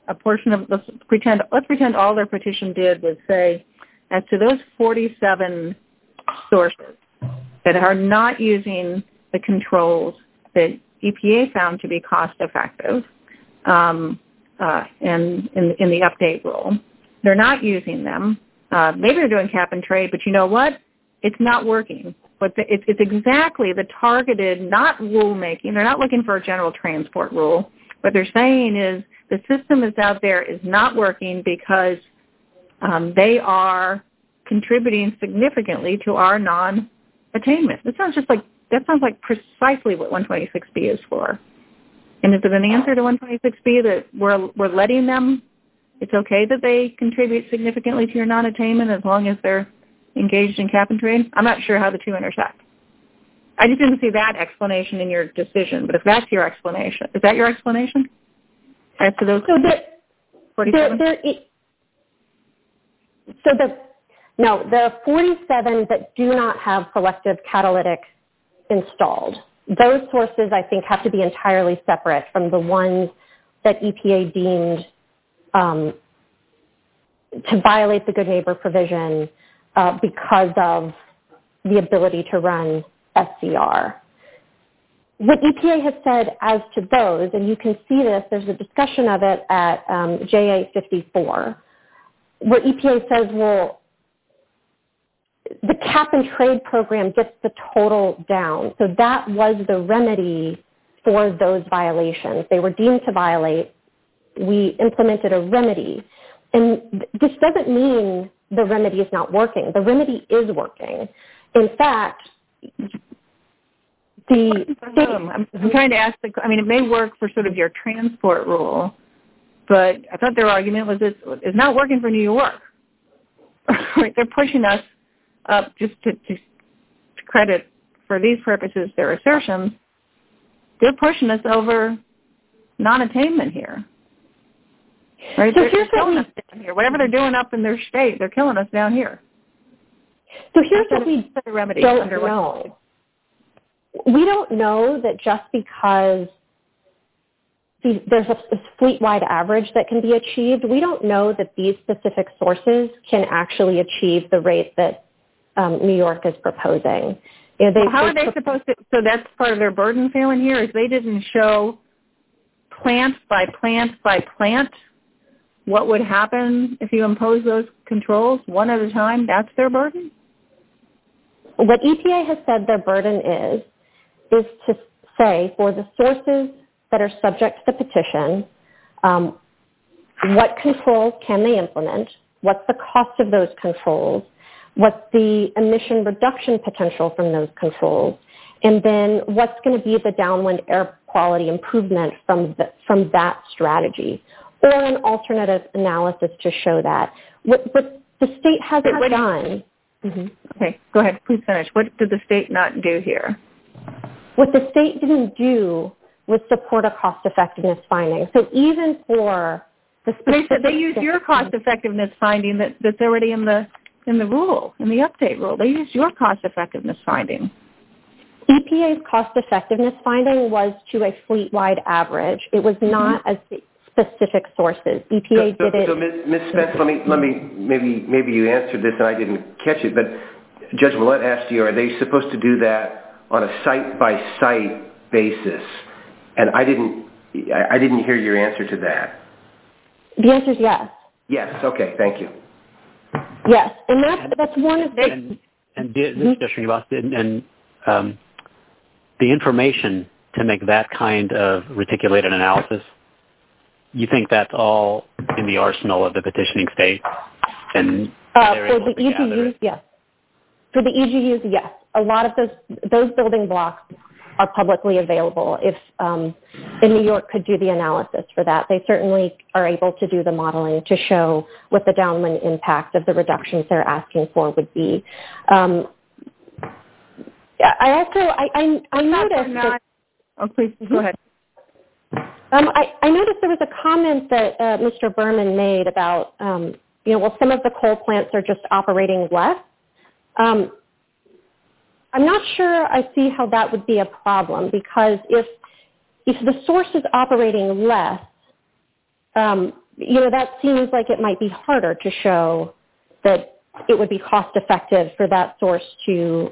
a portion of, let's pretend all their petition did was say, as to those 47 sources that are not using the controls that EPA found to be cost-effective in the update rule, they're not using them. Maybe they're doing cap and trade, but you know what? It's not working. But it's exactly the targeted, not rulemaking. They're not looking for a general transport rule. What they're saying is the system that's out there is not working because they are contributing significantly to our non-attainment. That sounds like precisely what 126B is for. And is it an answer to 126B that we're letting them? It's okay that they contribute significantly to your non-attainment as long as they're engaged in cap and trade? I'm not sure how the two intersect. I just didn't see that explanation in your decision. But if that's your explanation, is that your explanation? As to those 47? The 47 that do not have selective catalytic installed, those sources I think have to be entirely separate from the ones that EPA deemed to violate the Good Neighbor provision because of the ability to run SCR. What EPA has said as to those, and you can see this, there's a discussion of it at JA 54, where EPA says, well, the cap and trade program gets the total down. So that was the remedy for those violations. They were deemed to violate. We implemented a remedy. And this doesn't mean the remedy is not working. The remedy is working. In fact, I'm trying to ask, it may work for sort of your transport rule, but I thought their argument was it's not working for New York. Right? They're pushing us up just to credit for these purposes their assertions. They're pushing us over non-attainment here. Right? So they're killing us down here. Whatever they're doing up in their state, they're killing us down here. So here's what we don't know. We don't know that just because there's a fleet-wide average that can be achieved, we don't know that these specific sources can actually achieve the rate that New York is proposing. How are they supposed to? So that's part of their burden failing here, is they didn't show plant by plant by plant what would happen if you impose those controls one at a time. That's their burden? What EPA has said their burden is to say for the sources that are subject to the petition, what controls can they implement, what's the cost of those controls, what's the emission reduction potential from those controls, and then what's going to be the downwind air quality improvement from that strategy, or an alternative analysis to show that. What the state hasn't done... Mm-hmm. Okay, go ahead. Please finish. What did the state not do here? What the state didn't do was support a cost-effectiveness finding. So even for the specific... They used your cost-effectiveness finding that's already in the rule, in the update rule. They used your cost-effectiveness finding. EPA's cost-effectiveness finding was to a fleet-wide average. It was not as specific sources. EPA did it... So Ms. Spence, let me maybe you answered this and I didn't catch it, but Judge Millett asked you, are they supposed to do that on a site-by-site basis? And I didn't hear your answer to that. The answer is yes. Yes. Okay. Thank you. Yes, and that's one of the... And the information to make that kind of reticulated analysis, you think that's all in the arsenal of the petitioning state? And for the EGUs, yes. For the EGUs, yes. A lot of those building blocks are publicly available. If New York could do the analysis for that, they certainly are able to do the modeling to show what the downwind impact of the reductions they're asking for would be. I noticed that... Oh, please, go ahead. I noticed there was a comment that Mr. Berman made about, some of the coal plants are just operating less. I'm not sure I see how that would be a problem, because if the source is operating less, that seems like it might be harder to show that it would be cost-effective for that source to,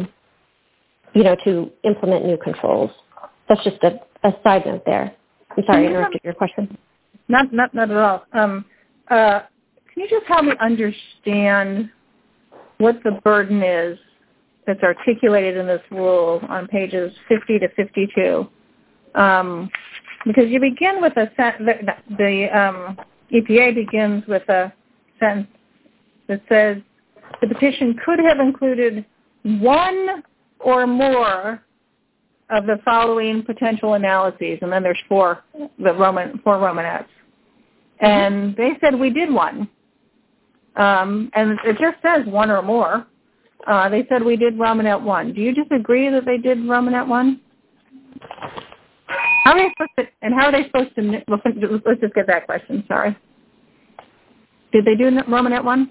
to implement new controls. That's just a side note there. I'm sorry, I interrupted your question. Not at all. Can you just help me understand what the burden is that's articulated in this rule on pages 50 to 52? Because you begin with a sentence, the EPA begins with a sentence that says the petition could have included one or more of the following potential analyses, and then there's four Romanettes. And they said we did one. And it just says one or more. They said we did Romanet 1. Do you disagree that they did Romanet 1? How are they supposed to, let's just get that question, sorry. Did they do Romanet 1?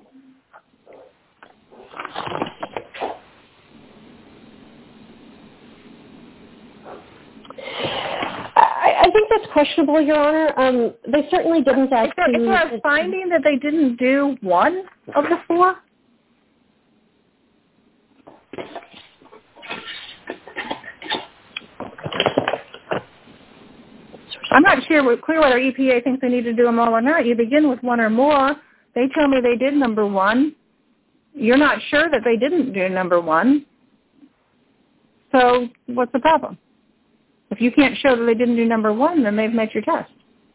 I think that's questionable, Your Honor. They certainly didn't ask Is there a finding that they didn't do one of the four? I'm not clear whether EPA thinks they need to do them all or not. You begin with one or more. They tell me they did number one. You're not sure that they didn't do number one. So what's the problem? If you can't show that they didn't do number one, then they've met your test.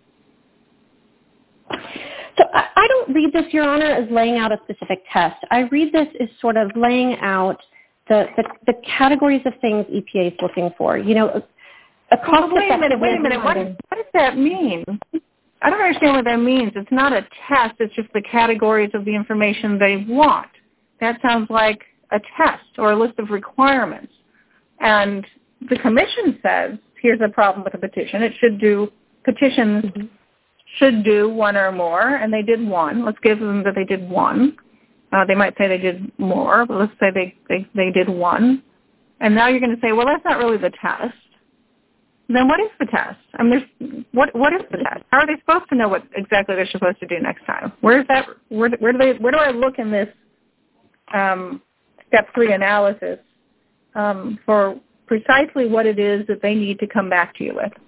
So I don't read this, Your Honor, as laying out a specific test. I read this as sort of laying out the categories of things EPA is looking for. You know, wait a minute. What does that mean? I don't understand what that means. It's not a test. It's just the categories of the information they want. That sounds like a test or a list of requirements. And the commission says, here's a problem with a petition. Petitions should do one or more, and they did one. Let's give them that they did one. They might say they did more, but let's say they did one. And now you're going to say, well, that's not really the test. Then what is the test? I mean, what is the test? How are they supposed to know what exactly they're supposed to do next time? Where is that? Where do I look in this step 3 analysis for precisely what it is that they need to come back to you with?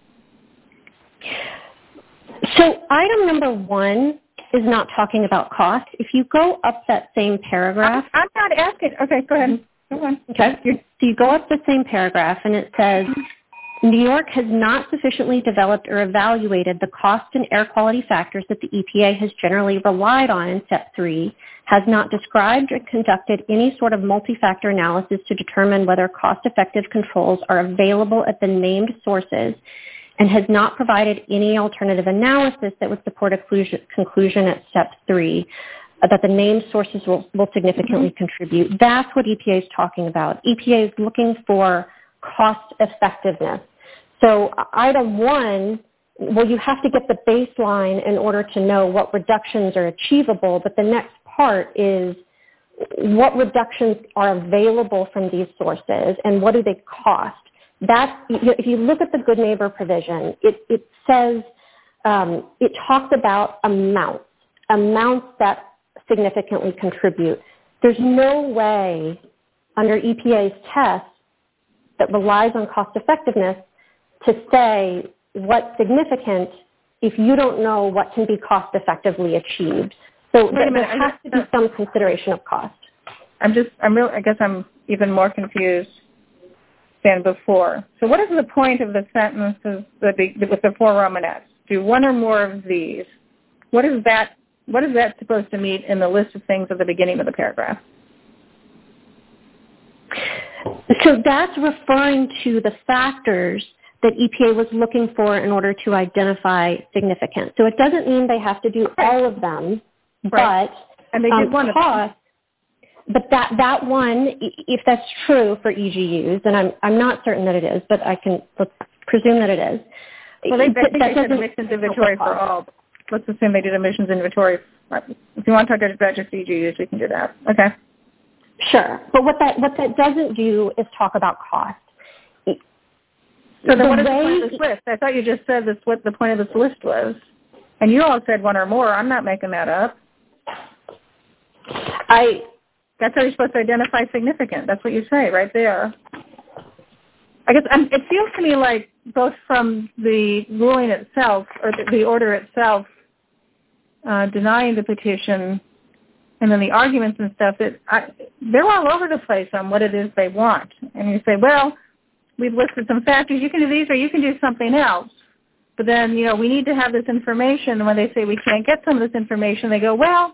So item number 1 is not talking about cost. If you go up that same paragraph. I'm not asking. Okay, go ahead. Go on. Okay. So you go up the same paragraph, and it says, New York has not sufficiently developed or evaluated the cost and air quality factors that the EPA has generally relied on in Step 3, has not described or conducted any sort of multi-factor analysis to determine whether cost-effective controls are available at the named sources, and has not provided any alternative analysis that would support a conclusion at Step 3 that the named sources will significantly contribute. That's what EPA is talking about. EPA is looking for cost effectiveness. So item 1, well, you have to get the baseline in order to know what reductions are achievable, but the next part is what reductions are available from these sources and what do they cost. That, if you look at the Good Neighbor provision, it says, it talks about amounts that significantly contribute. There's no way under EPA's test that relies on cost effectiveness to say what's significant if you don't know what can be cost effectively achieved. So there has to be some consideration of cost. I guess I'm even more confused than before. So what is the point of the sentences with the 4 Romanettes? Do one or more of these. What is that supposed to mean in the list of things at the beginning of the paragraph? So that's referring to the factors that EPA was looking for in order to identify significance. So it doesn't mean they have to do all of them, right. And they did one cost. But that one, if that's true for EGUs, and I'm not certain that it is, but let's presume that it is. Well, they did emissions inventory for all. Let's assume they did emissions inventory. If you want to talk about just EGUs, we can do that. Okay. Sure. But what that doesn't do is talk about cost. So then what is the point of this list? I thought you just said that's what the point of this list was. And you all said one or more. I'm not making that up. That's how you're supposed to identify significant. That's what you say right there. I guess it feels to me like both from the ruling itself or the order itself denying the petition and then the arguments and stuff, that they're all over the place on what it is they want. And you say, well, we've listed some factors. You can do these or you can do something else. But then, we need to have this information. And when they say we can't get some of this information, they go, well,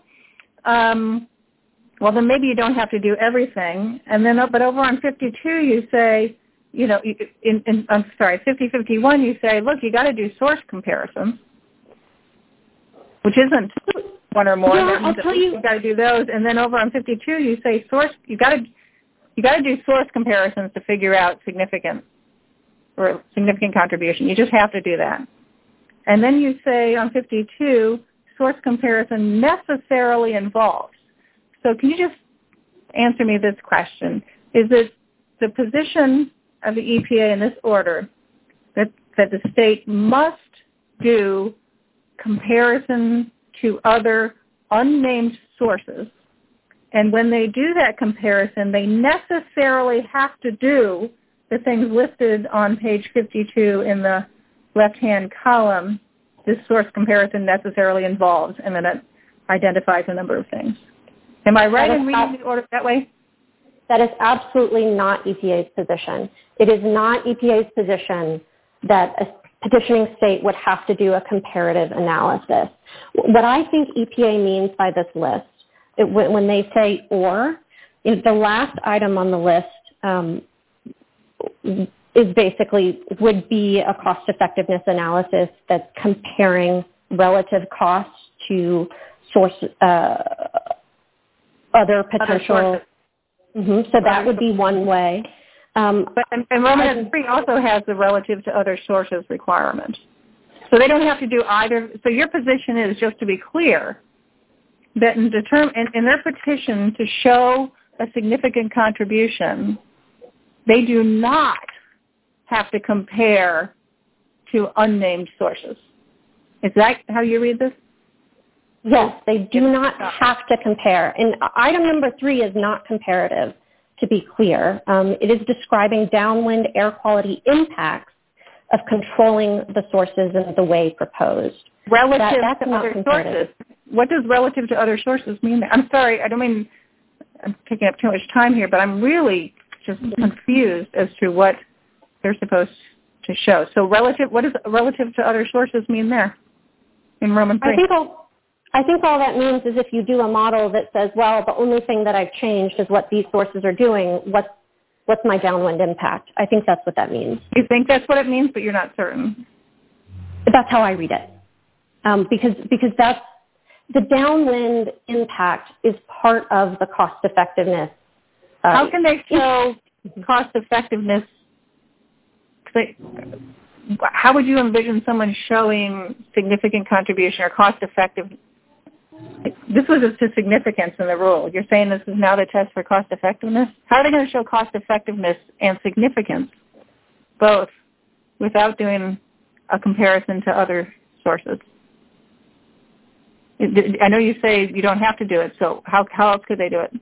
then maybe you don't have to do everything. And then, but over on 52, you say, I'm sorry, 5051, you say, look, you got to do source comparisons, which isn't one or more. Yeah, I'll tell you. You got to do those. And then over on 52, you say source. You got to do source comparisons to figure out significant contribution. You just have to do that. And then you say on 52, source comparison necessarily involves. So can you just answer me this question? Is it the position of the EPA in this order that the state must do comparison to other unnamed sources, and when they do that comparison, they necessarily have to do the things listed on page 52 in the left-hand column? This source comparison necessarily involves, and then it identifies a number of things. Am I right in reading the order that way? That is absolutely not EPA's position. It is not EPA's position that a petitioning state would have to do a comparative analysis. What I think EPA means by this list, when they say or, is the last item on the list is basically would be a cost-effectiveness analysis that's comparing relative costs to source other potential. So that would be one way. And Roman 3 also has the relative to other sources requirement. So they don't have to do either. So your position is, just to be clear, that in their petition to show a significant contribution, they do not have to compare to unnamed sources. Is that how you read this? Yes, they do not have to compare. And item number 3 is not comparative, to be clear. It is describing downwind air quality impacts of controlling the sources in the way proposed. Relative to other sources. What does relative to other sources mean? I'm sorry, I don't mean I'm taking up too much time here, but I'm really just confused as to what they're supposed to show. So what does relative to other sources mean there in Roman 3? I think all that means is if you do a model that says, well, the only thing that I've changed is what these sources are doing, what's my downwind impact? I think that's what that means. You think that's what it means, but you're not certain? That's how I read it. Because that's the downwind impact is part of the cost effectiveness. How can they show cost effectiveness? How would you envision someone showing significant contribution or cost effective? This was to significance in the rule. You're saying this is now the test for cost effectiveness? How are they going to show cost effectiveness and significance both without doing a comparison to other sources? I know you say you don't have to do it, so how else could they do it?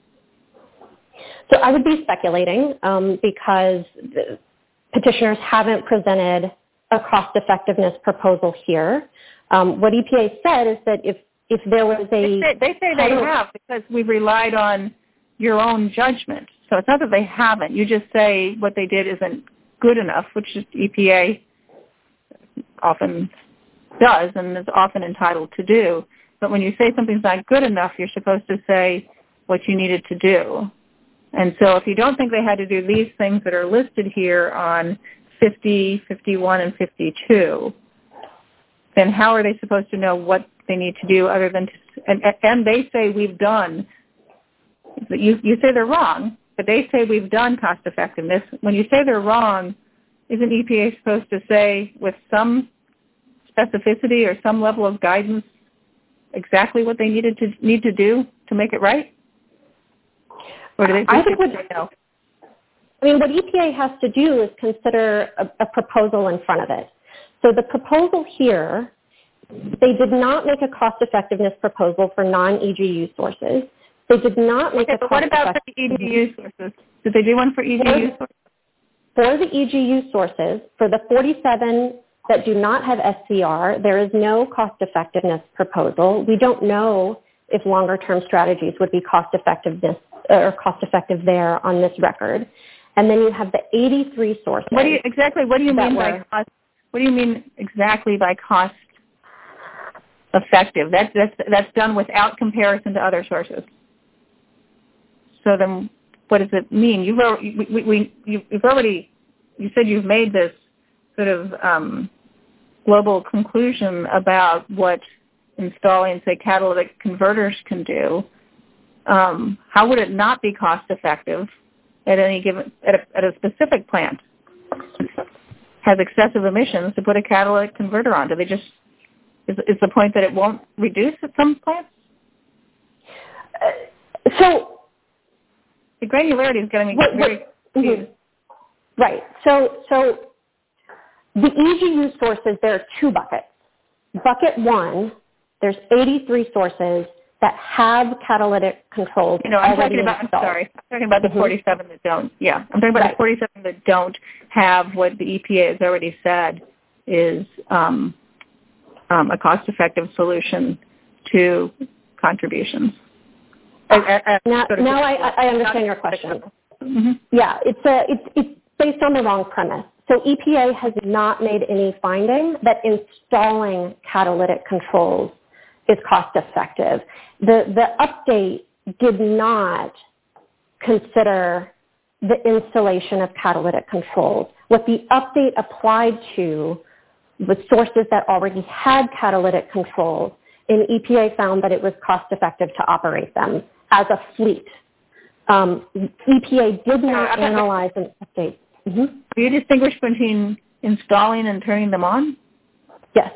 So I would be speculating because the petitioners haven't presented a cost effectiveness proposal here. What EPA said is that if there was a... They say they have because we've relied on your own judgment. So it's not that they haven't. You just say what they did isn't good enough, which is EPA often does and is often entitled to do. But when you say something's not good enough, you're supposed to say what you needed to do. And so if you don't think they had to do these things that are listed here on 50, 51, and 52, then how are they supposed to know what they need to do other than and they say we've done, you say they're wrong, but they say we've done cost effectiveness. When you say they're wrong, isn't EPA supposed to say with some specificity or some level of guidance exactly what they need to do to make it right? Or do they no? I mean, what EPA has to do is consider a proposal in front of it. So the proposal here They did not make a cost-effectiveness proposal for non-EGU sources. They did not make a but what about for the EGU sources? Did they do one for EGU sources? For the EGU sources, for the 47 that do not have SCR, there is no cost-effectiveness proposal. We don't know if longer-term strategies would be cost-effective there on this record. And then you have the 83 sources. What do you mean by cost? What do you mean exactly by cost effective? That's done without comparison to other sources. So then, what does it mean? You said you've made this sort of global conclusion about what installing, say, catalytic converters can do. How would it not be cost effective at any given at a specific plant has excessive emissions to put a catalytic converter on? Do they just is the point that it won't reduce at some plants? So the granularity is going to be very confused. Right. So the EGU sources, there are two buckets. Bucket one, there's 83 sources that have catalytic controls. I'm talking about the 47 that don't. Yeah, I'm talking about the 47 that don't have what the EPA has already said is a cost-effective solution to contributions. Now I understand your question. Mm-hmm. Yeah, it's based on the wrong premise. So EPA has not made any finding that installing catalytic controls is cost-effective. The update did not consider the installation of catalytic controls. What the update applied to was sources that already had catalytic controls, and EPA found that it was cost-effective to operate them as a fleet. EPA did not analyze an update. Mm-hmm. Do you distinguish between installing and turning them on? Yes.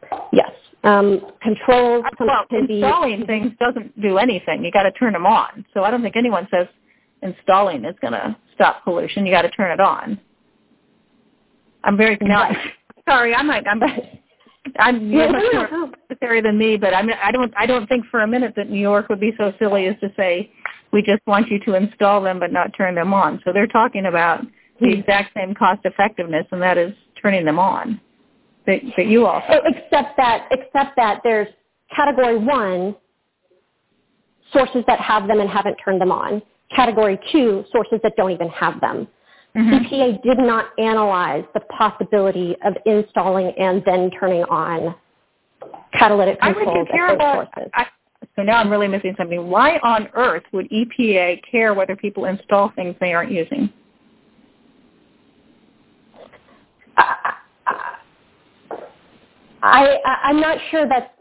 Controls can be... Installing things doesn't do anything. You got to turn them on. So I don't think anyone says installing is going to stop pollution. You got to turn it on. I'm very sorry. I'm much more necessary than me, but I don't think for a minute that New York would be so silly as to say we just want you to install them but not turn them on. So they're talking about the exact same cost effectiveness, and that is turning them on. That you also except that there's category 1 sources that have them and haven't turned them on. Category 2 sources that don't even have them. Mm-hmm. EPA did not analyze the possibility of installing and then turning on catalytic controls at those sources. So now I'm really missing something. Why on earth would EPA care whether people install things they aren't using? I'm not sure that's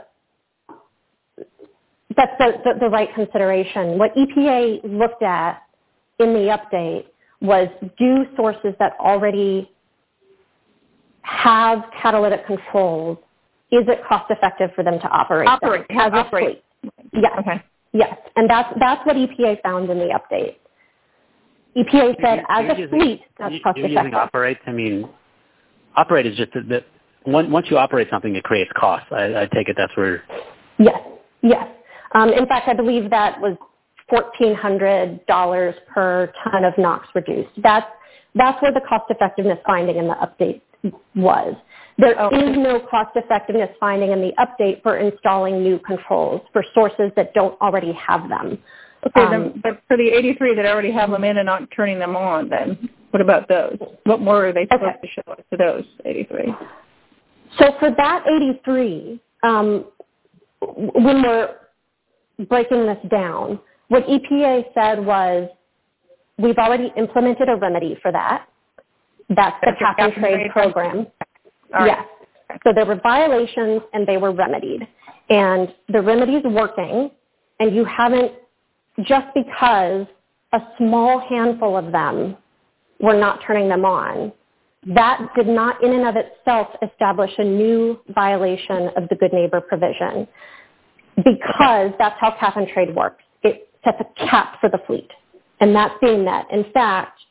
the right consideration. What EPA looked at in the update was, do sources that already have catalytic controls, is it cost effective for them to operate them as a fleet? Yes. Okay. Yes. And that's what EPA found in the update. EPA said as a fleet, that's cost effective. Using operate, I mean, operate is just that once you operate something, it creates costs. I take it that's where... Yes. In fact, I believe that was $1,400 per ton of NOx reduced. That's where the cost effectiveness finding in the update was. There is no cost effectiveness finding in the update for installing new controls for sources that don't already have them. Okay, but for the 83 that already have them in and aren't turning them on, then what about those? What more are they supposed to show us to those 83? So for that 83, when we're breaking this down, what EPA said was, we've already implemented a remedy for that. That's the cap and trade program. Yes. So there were violations and they were remedied. And the remedy's working, and you haven't, just because a small handful of them were not turning them on, that did not in and of itself establish a new violation of the Good Neighbor provision, because that's how cap and trade works. It sets a cap for the fleet, and that's being met. In fact,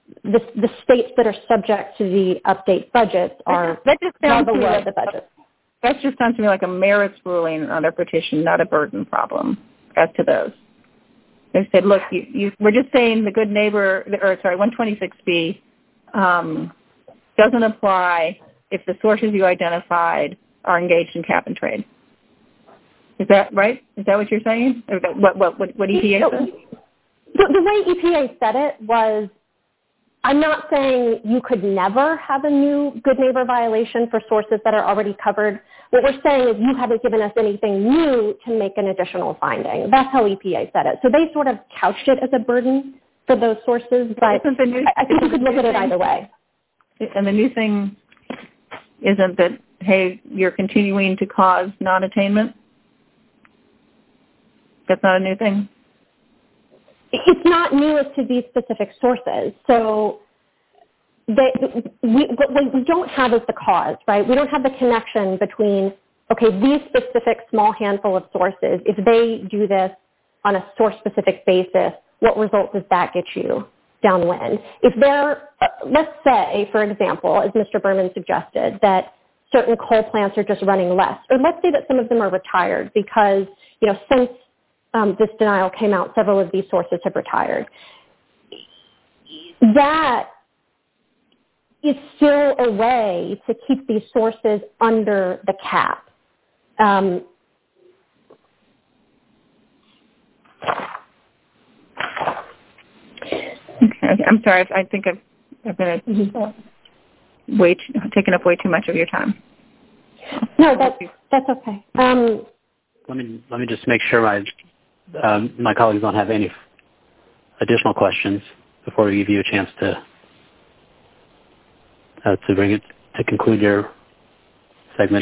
the states that are subject to the update budgets are well below the budget. that just sounds to me like a merits ruling on their petition, not a burden problem as to those. They said, look, we're just saying the good neighbor, 126B doesn't apply if the sources you identified are engaged in cap and trade. Is that right? Is that what you're saying? Or what EPA said? The way EPA said it was, I'm not saying you could never have a new good neighbor violation for sources that are already covered. What we're saying is you haven't given us anything new to make an additional finding. That's how EPA said it. So they sort of couched it as a burden for those sources, but I think you could look at it either way. And the new thing isn't that, hey, you're continuing to cause non-attainment? That's not a new thing? It's not new as to these specific sources. So what we don't have is the cause, right? We don't have the connection between, okay, these specific small handful of sources, if they do this on a source-specific basis, what result does that get you downwind? If they're, let's say, for example, as Mr. Berman suggested, that certain coal plants are just running less, or let's say that some of them are retired because, since this denial came out, several of these sources have retired. That is still a way to keep these sources under the cap. Okay. I'm sorry. I think I've been taking up way too much of your time. No, that's okay. Let me just make sure my colleagues don't have any additional questions before we give you a chance to bring it to conclude your segment.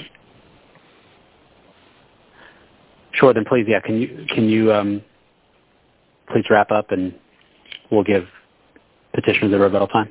Sure, then please, yeah. Can you please wrap up, and we'll give petitioners a rebuttal time.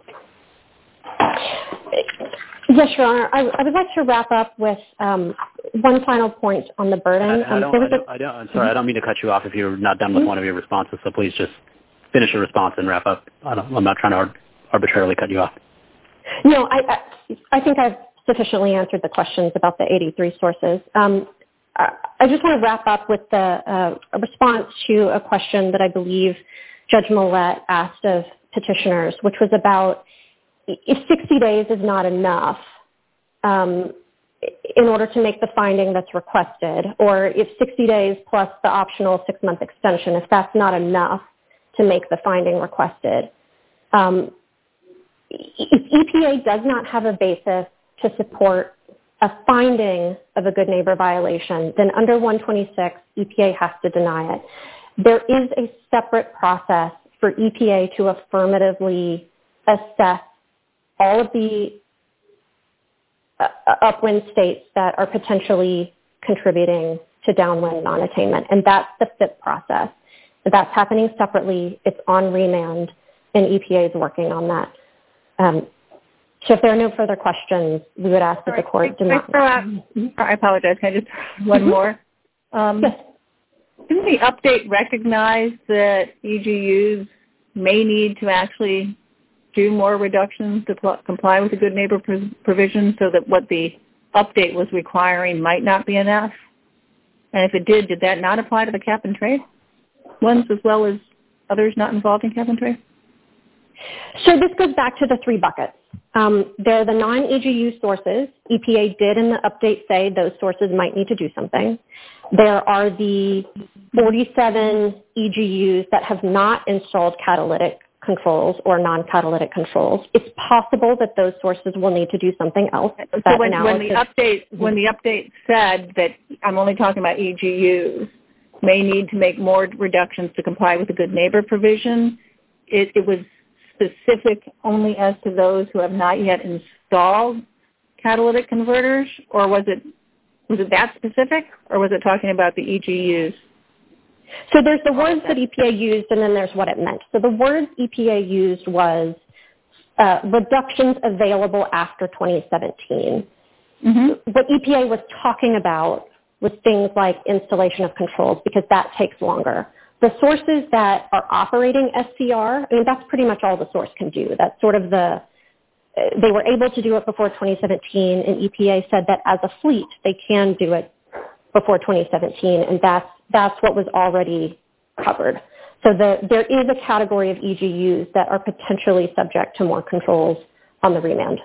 Yes, Your Honor. I would like to wrap up with one final point on the burden. I'm sorry, I don't mean to cut you off if you're not done with one of your responses, so please just finish your response and wrap up. I'm not trying to arbitrarily cut you off. No, I think I've sufficiently answered the questions about the 83 sources. I just want to wrap up with a response to a question that I believe Judge Millett asked of petitioners, which was about if 60 days is not enough in order to make the finding that's requested, or if 60 days plus the optional 6-month extension, if that's not enough to make the finding requested. If EPA does not have a basis to support a finding of a good neighbor violation, then under 126, EPA has to deny it. There is a separate process for EPA to affirmatively assess all of the upwind states that are potentially contributing to downwind non-attainment, and that's the FIP process. That's happening separately. It's on remand, and EPA is working on that. So if there are no further questions, we would ask that the court do not. I apologize. Can I just one more? Yes. Didn't the update recognize that EGUs may need to actually do more reductions to comply with the good neighbor provision, so that what the update was requiring might not be enough? And if it did that not apply to the cap and trade ones as well as others not involved in cap and trade? So this goes back to the 3 buckets. There are the non-EGU sources. EPA did in the update say those sources might need to do something. There are the 47 EGUs that have not installed catalytic controls or non-catalytic controls. It's possible that those sources will need to do something else. So when the update said that, I'm only talking about EGUs, may need to make more reductions to comply with the good neighbor provision, it was specific only as to those who have not yet installed catalytic converters, or was it that specific, or was it talking about the EGUs? So there's the words that EPA used, and then there's what it meant. So the words EPA used was reductions available after 2017. Mm-hmm. What EPA was talking about was things like installation of controls, because that takes longer. The sources that are operating SCR, I mean, that's pretty much all the source can do. That's sort of the they were able to do it before 2017, and EPA said that as a fleet, they can do it before 2017, and that's what was already covered. So there is a category of EGUs that are potentially subject to more controls on the remand.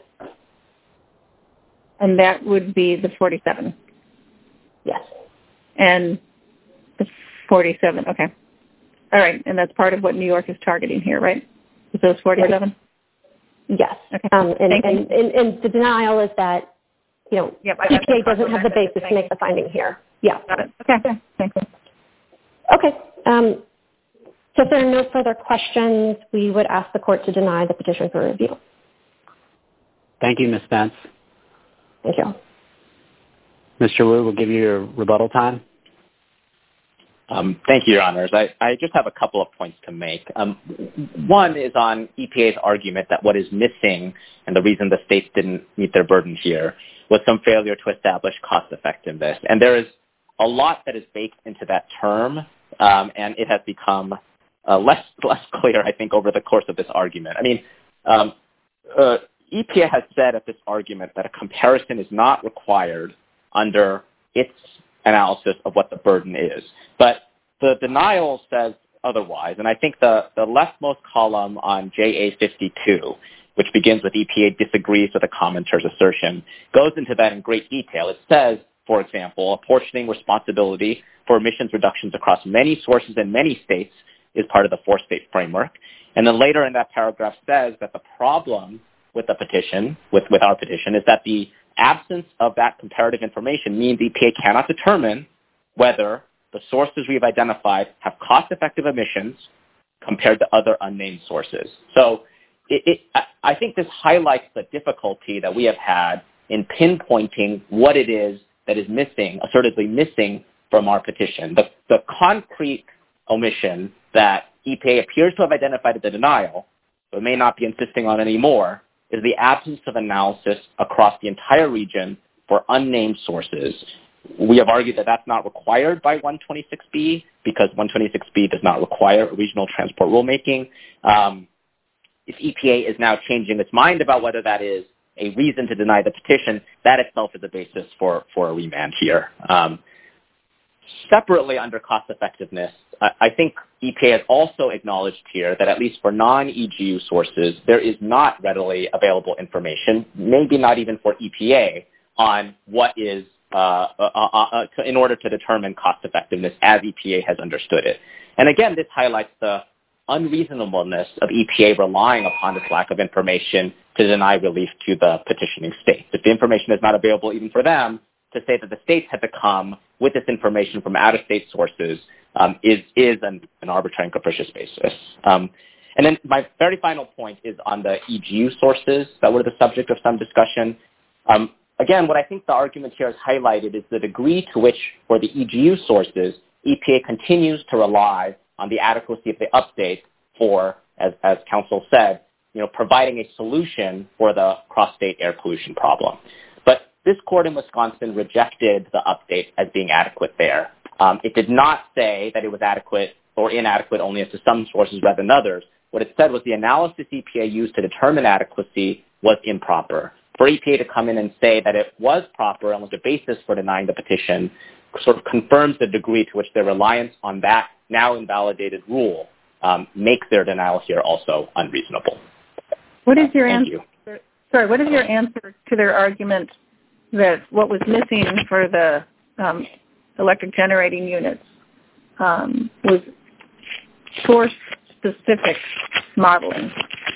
And that would be the 47? Yes. And the 47, okay. All right, and that's part of what New York is targeting here, right? Is those 47? Yes. Okay. And the denial is that, EPA doesn't have the basis to make the finding here. Yeah. Got it. Okay. Thank you. Okay. So if there are no further questions, we would ask the court to deny the petition for review. Thank you, Ms. Spence. Thank you. Mr. Wu, we'll give you your rebuttal time. Thank you, Your Honors. I just have a couple of points to make. One is on EPA's argument that what is missing and the reason the states didn't meet their burden here was some failure to establish cost effectiveness. And there is a lot that is baked into that term, and it has become less clear, I think, over the course of this argument. I mean, EPA has said at this argument that a comparison is not required under its analysis of what the burden is. But the denial says otherwise. And I think the leftmost column on JA52, which begins with EPA disagrees with the commenter's assertion, goes into that in great detail. It says, for example, apportioning responsibility for emissions reductions across many sources in many states is part of the four-state framework. And then later in that paragraph says that the problem with the petition, with our petition, is that the absence of that comparative information means EPA cannot determine whether the sources we've identified have cost-effective emissions compared to other unnamed sources. So I think this highlights the difficulty that we have had in pinpointing what it is that is missing, assertively missing from our petition. The concrete omission that EPA appears to have identified at the denial, but may not be insisting on anymore, is the absence of analysis across the entire region for unnamed sources. We have argued that that's not required by 126B because 126B does not require regional transport rulemaking. If EPA is now changing its mind about whether that is a reason to deny the petition, that itself is a basis for a remand here. Separately, under cost effectiveness, I think EPA has also acknowledged here that at least for non-EGU sources, there is not readily available information, maybe not even for EPA, on what is in order to determine cost effectiveness as EPA has understood it. And again, this highlights the unreasonableness of EPA relying upon this lack of information to deny relief to the petitioning states. If the information is not available even for them, to say that the states had to come with this information from out-of-state sources is an arbitrary and capricious basis. And then my very final point is on the EGU sources that were the subject of some discussion. Again, what I think the argument here has highlighted is the degree to which, for the EGU sources, EPA continues to rely on the adequacy of the update for, as counsel said, providing a solution for the cross-state air pollution problem. But this court in Wisconsin rejected the update as being adequate there. It did not say that it was adequate or inadequate only as to some sources rather than others. What it said was the analysis EPA used to determine adequacy was improper. For EPA to come in and say that it was proper and was the basis for denying the petition sort of confirms the degree to which their reliance on that now invalidated rule makes their denial here also unreasonable. What is your answer? Sorry, what is your answer to their argument that what was missing for the electric generating units was source-specific modeling?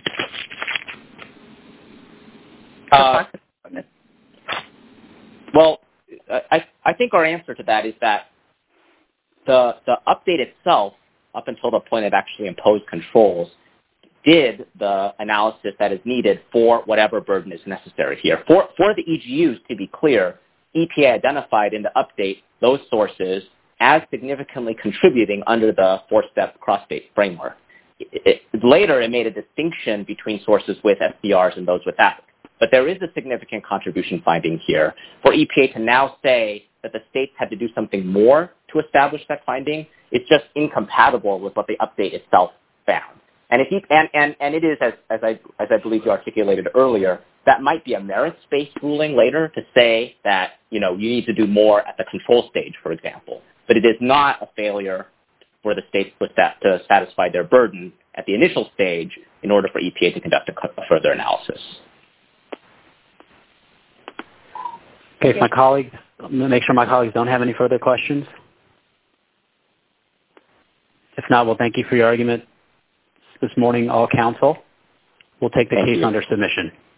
Well, I think our answer to that is that the update itself, up until the point it actually imposed controls, did the analysis that is needed for whatever burden is necessary here. For the EGUs, to be clear, EPA identified in the update those sources as significantly contributing under the four-step cross-state framework. Later, it made a distinction between sources with SCRs and those without. But there is a significant contribution finding here. For EPA to now say that the states had to do something more to establish that finding, it's just incompatible with what the update itself found. And it is, as I believe you articulated earlier, that might be a merits-based ruling later to say that, you need to do more at the control stage, for example. But it is not a failure for the states to satisfy their burden at the initial stage in order for EPA to conduct a further analysis. Okay, my colleagues, make sure my colleagues don't have any further questions. If not, we'll thank you for your argument this morning, all counsel. We'll take the case under submission.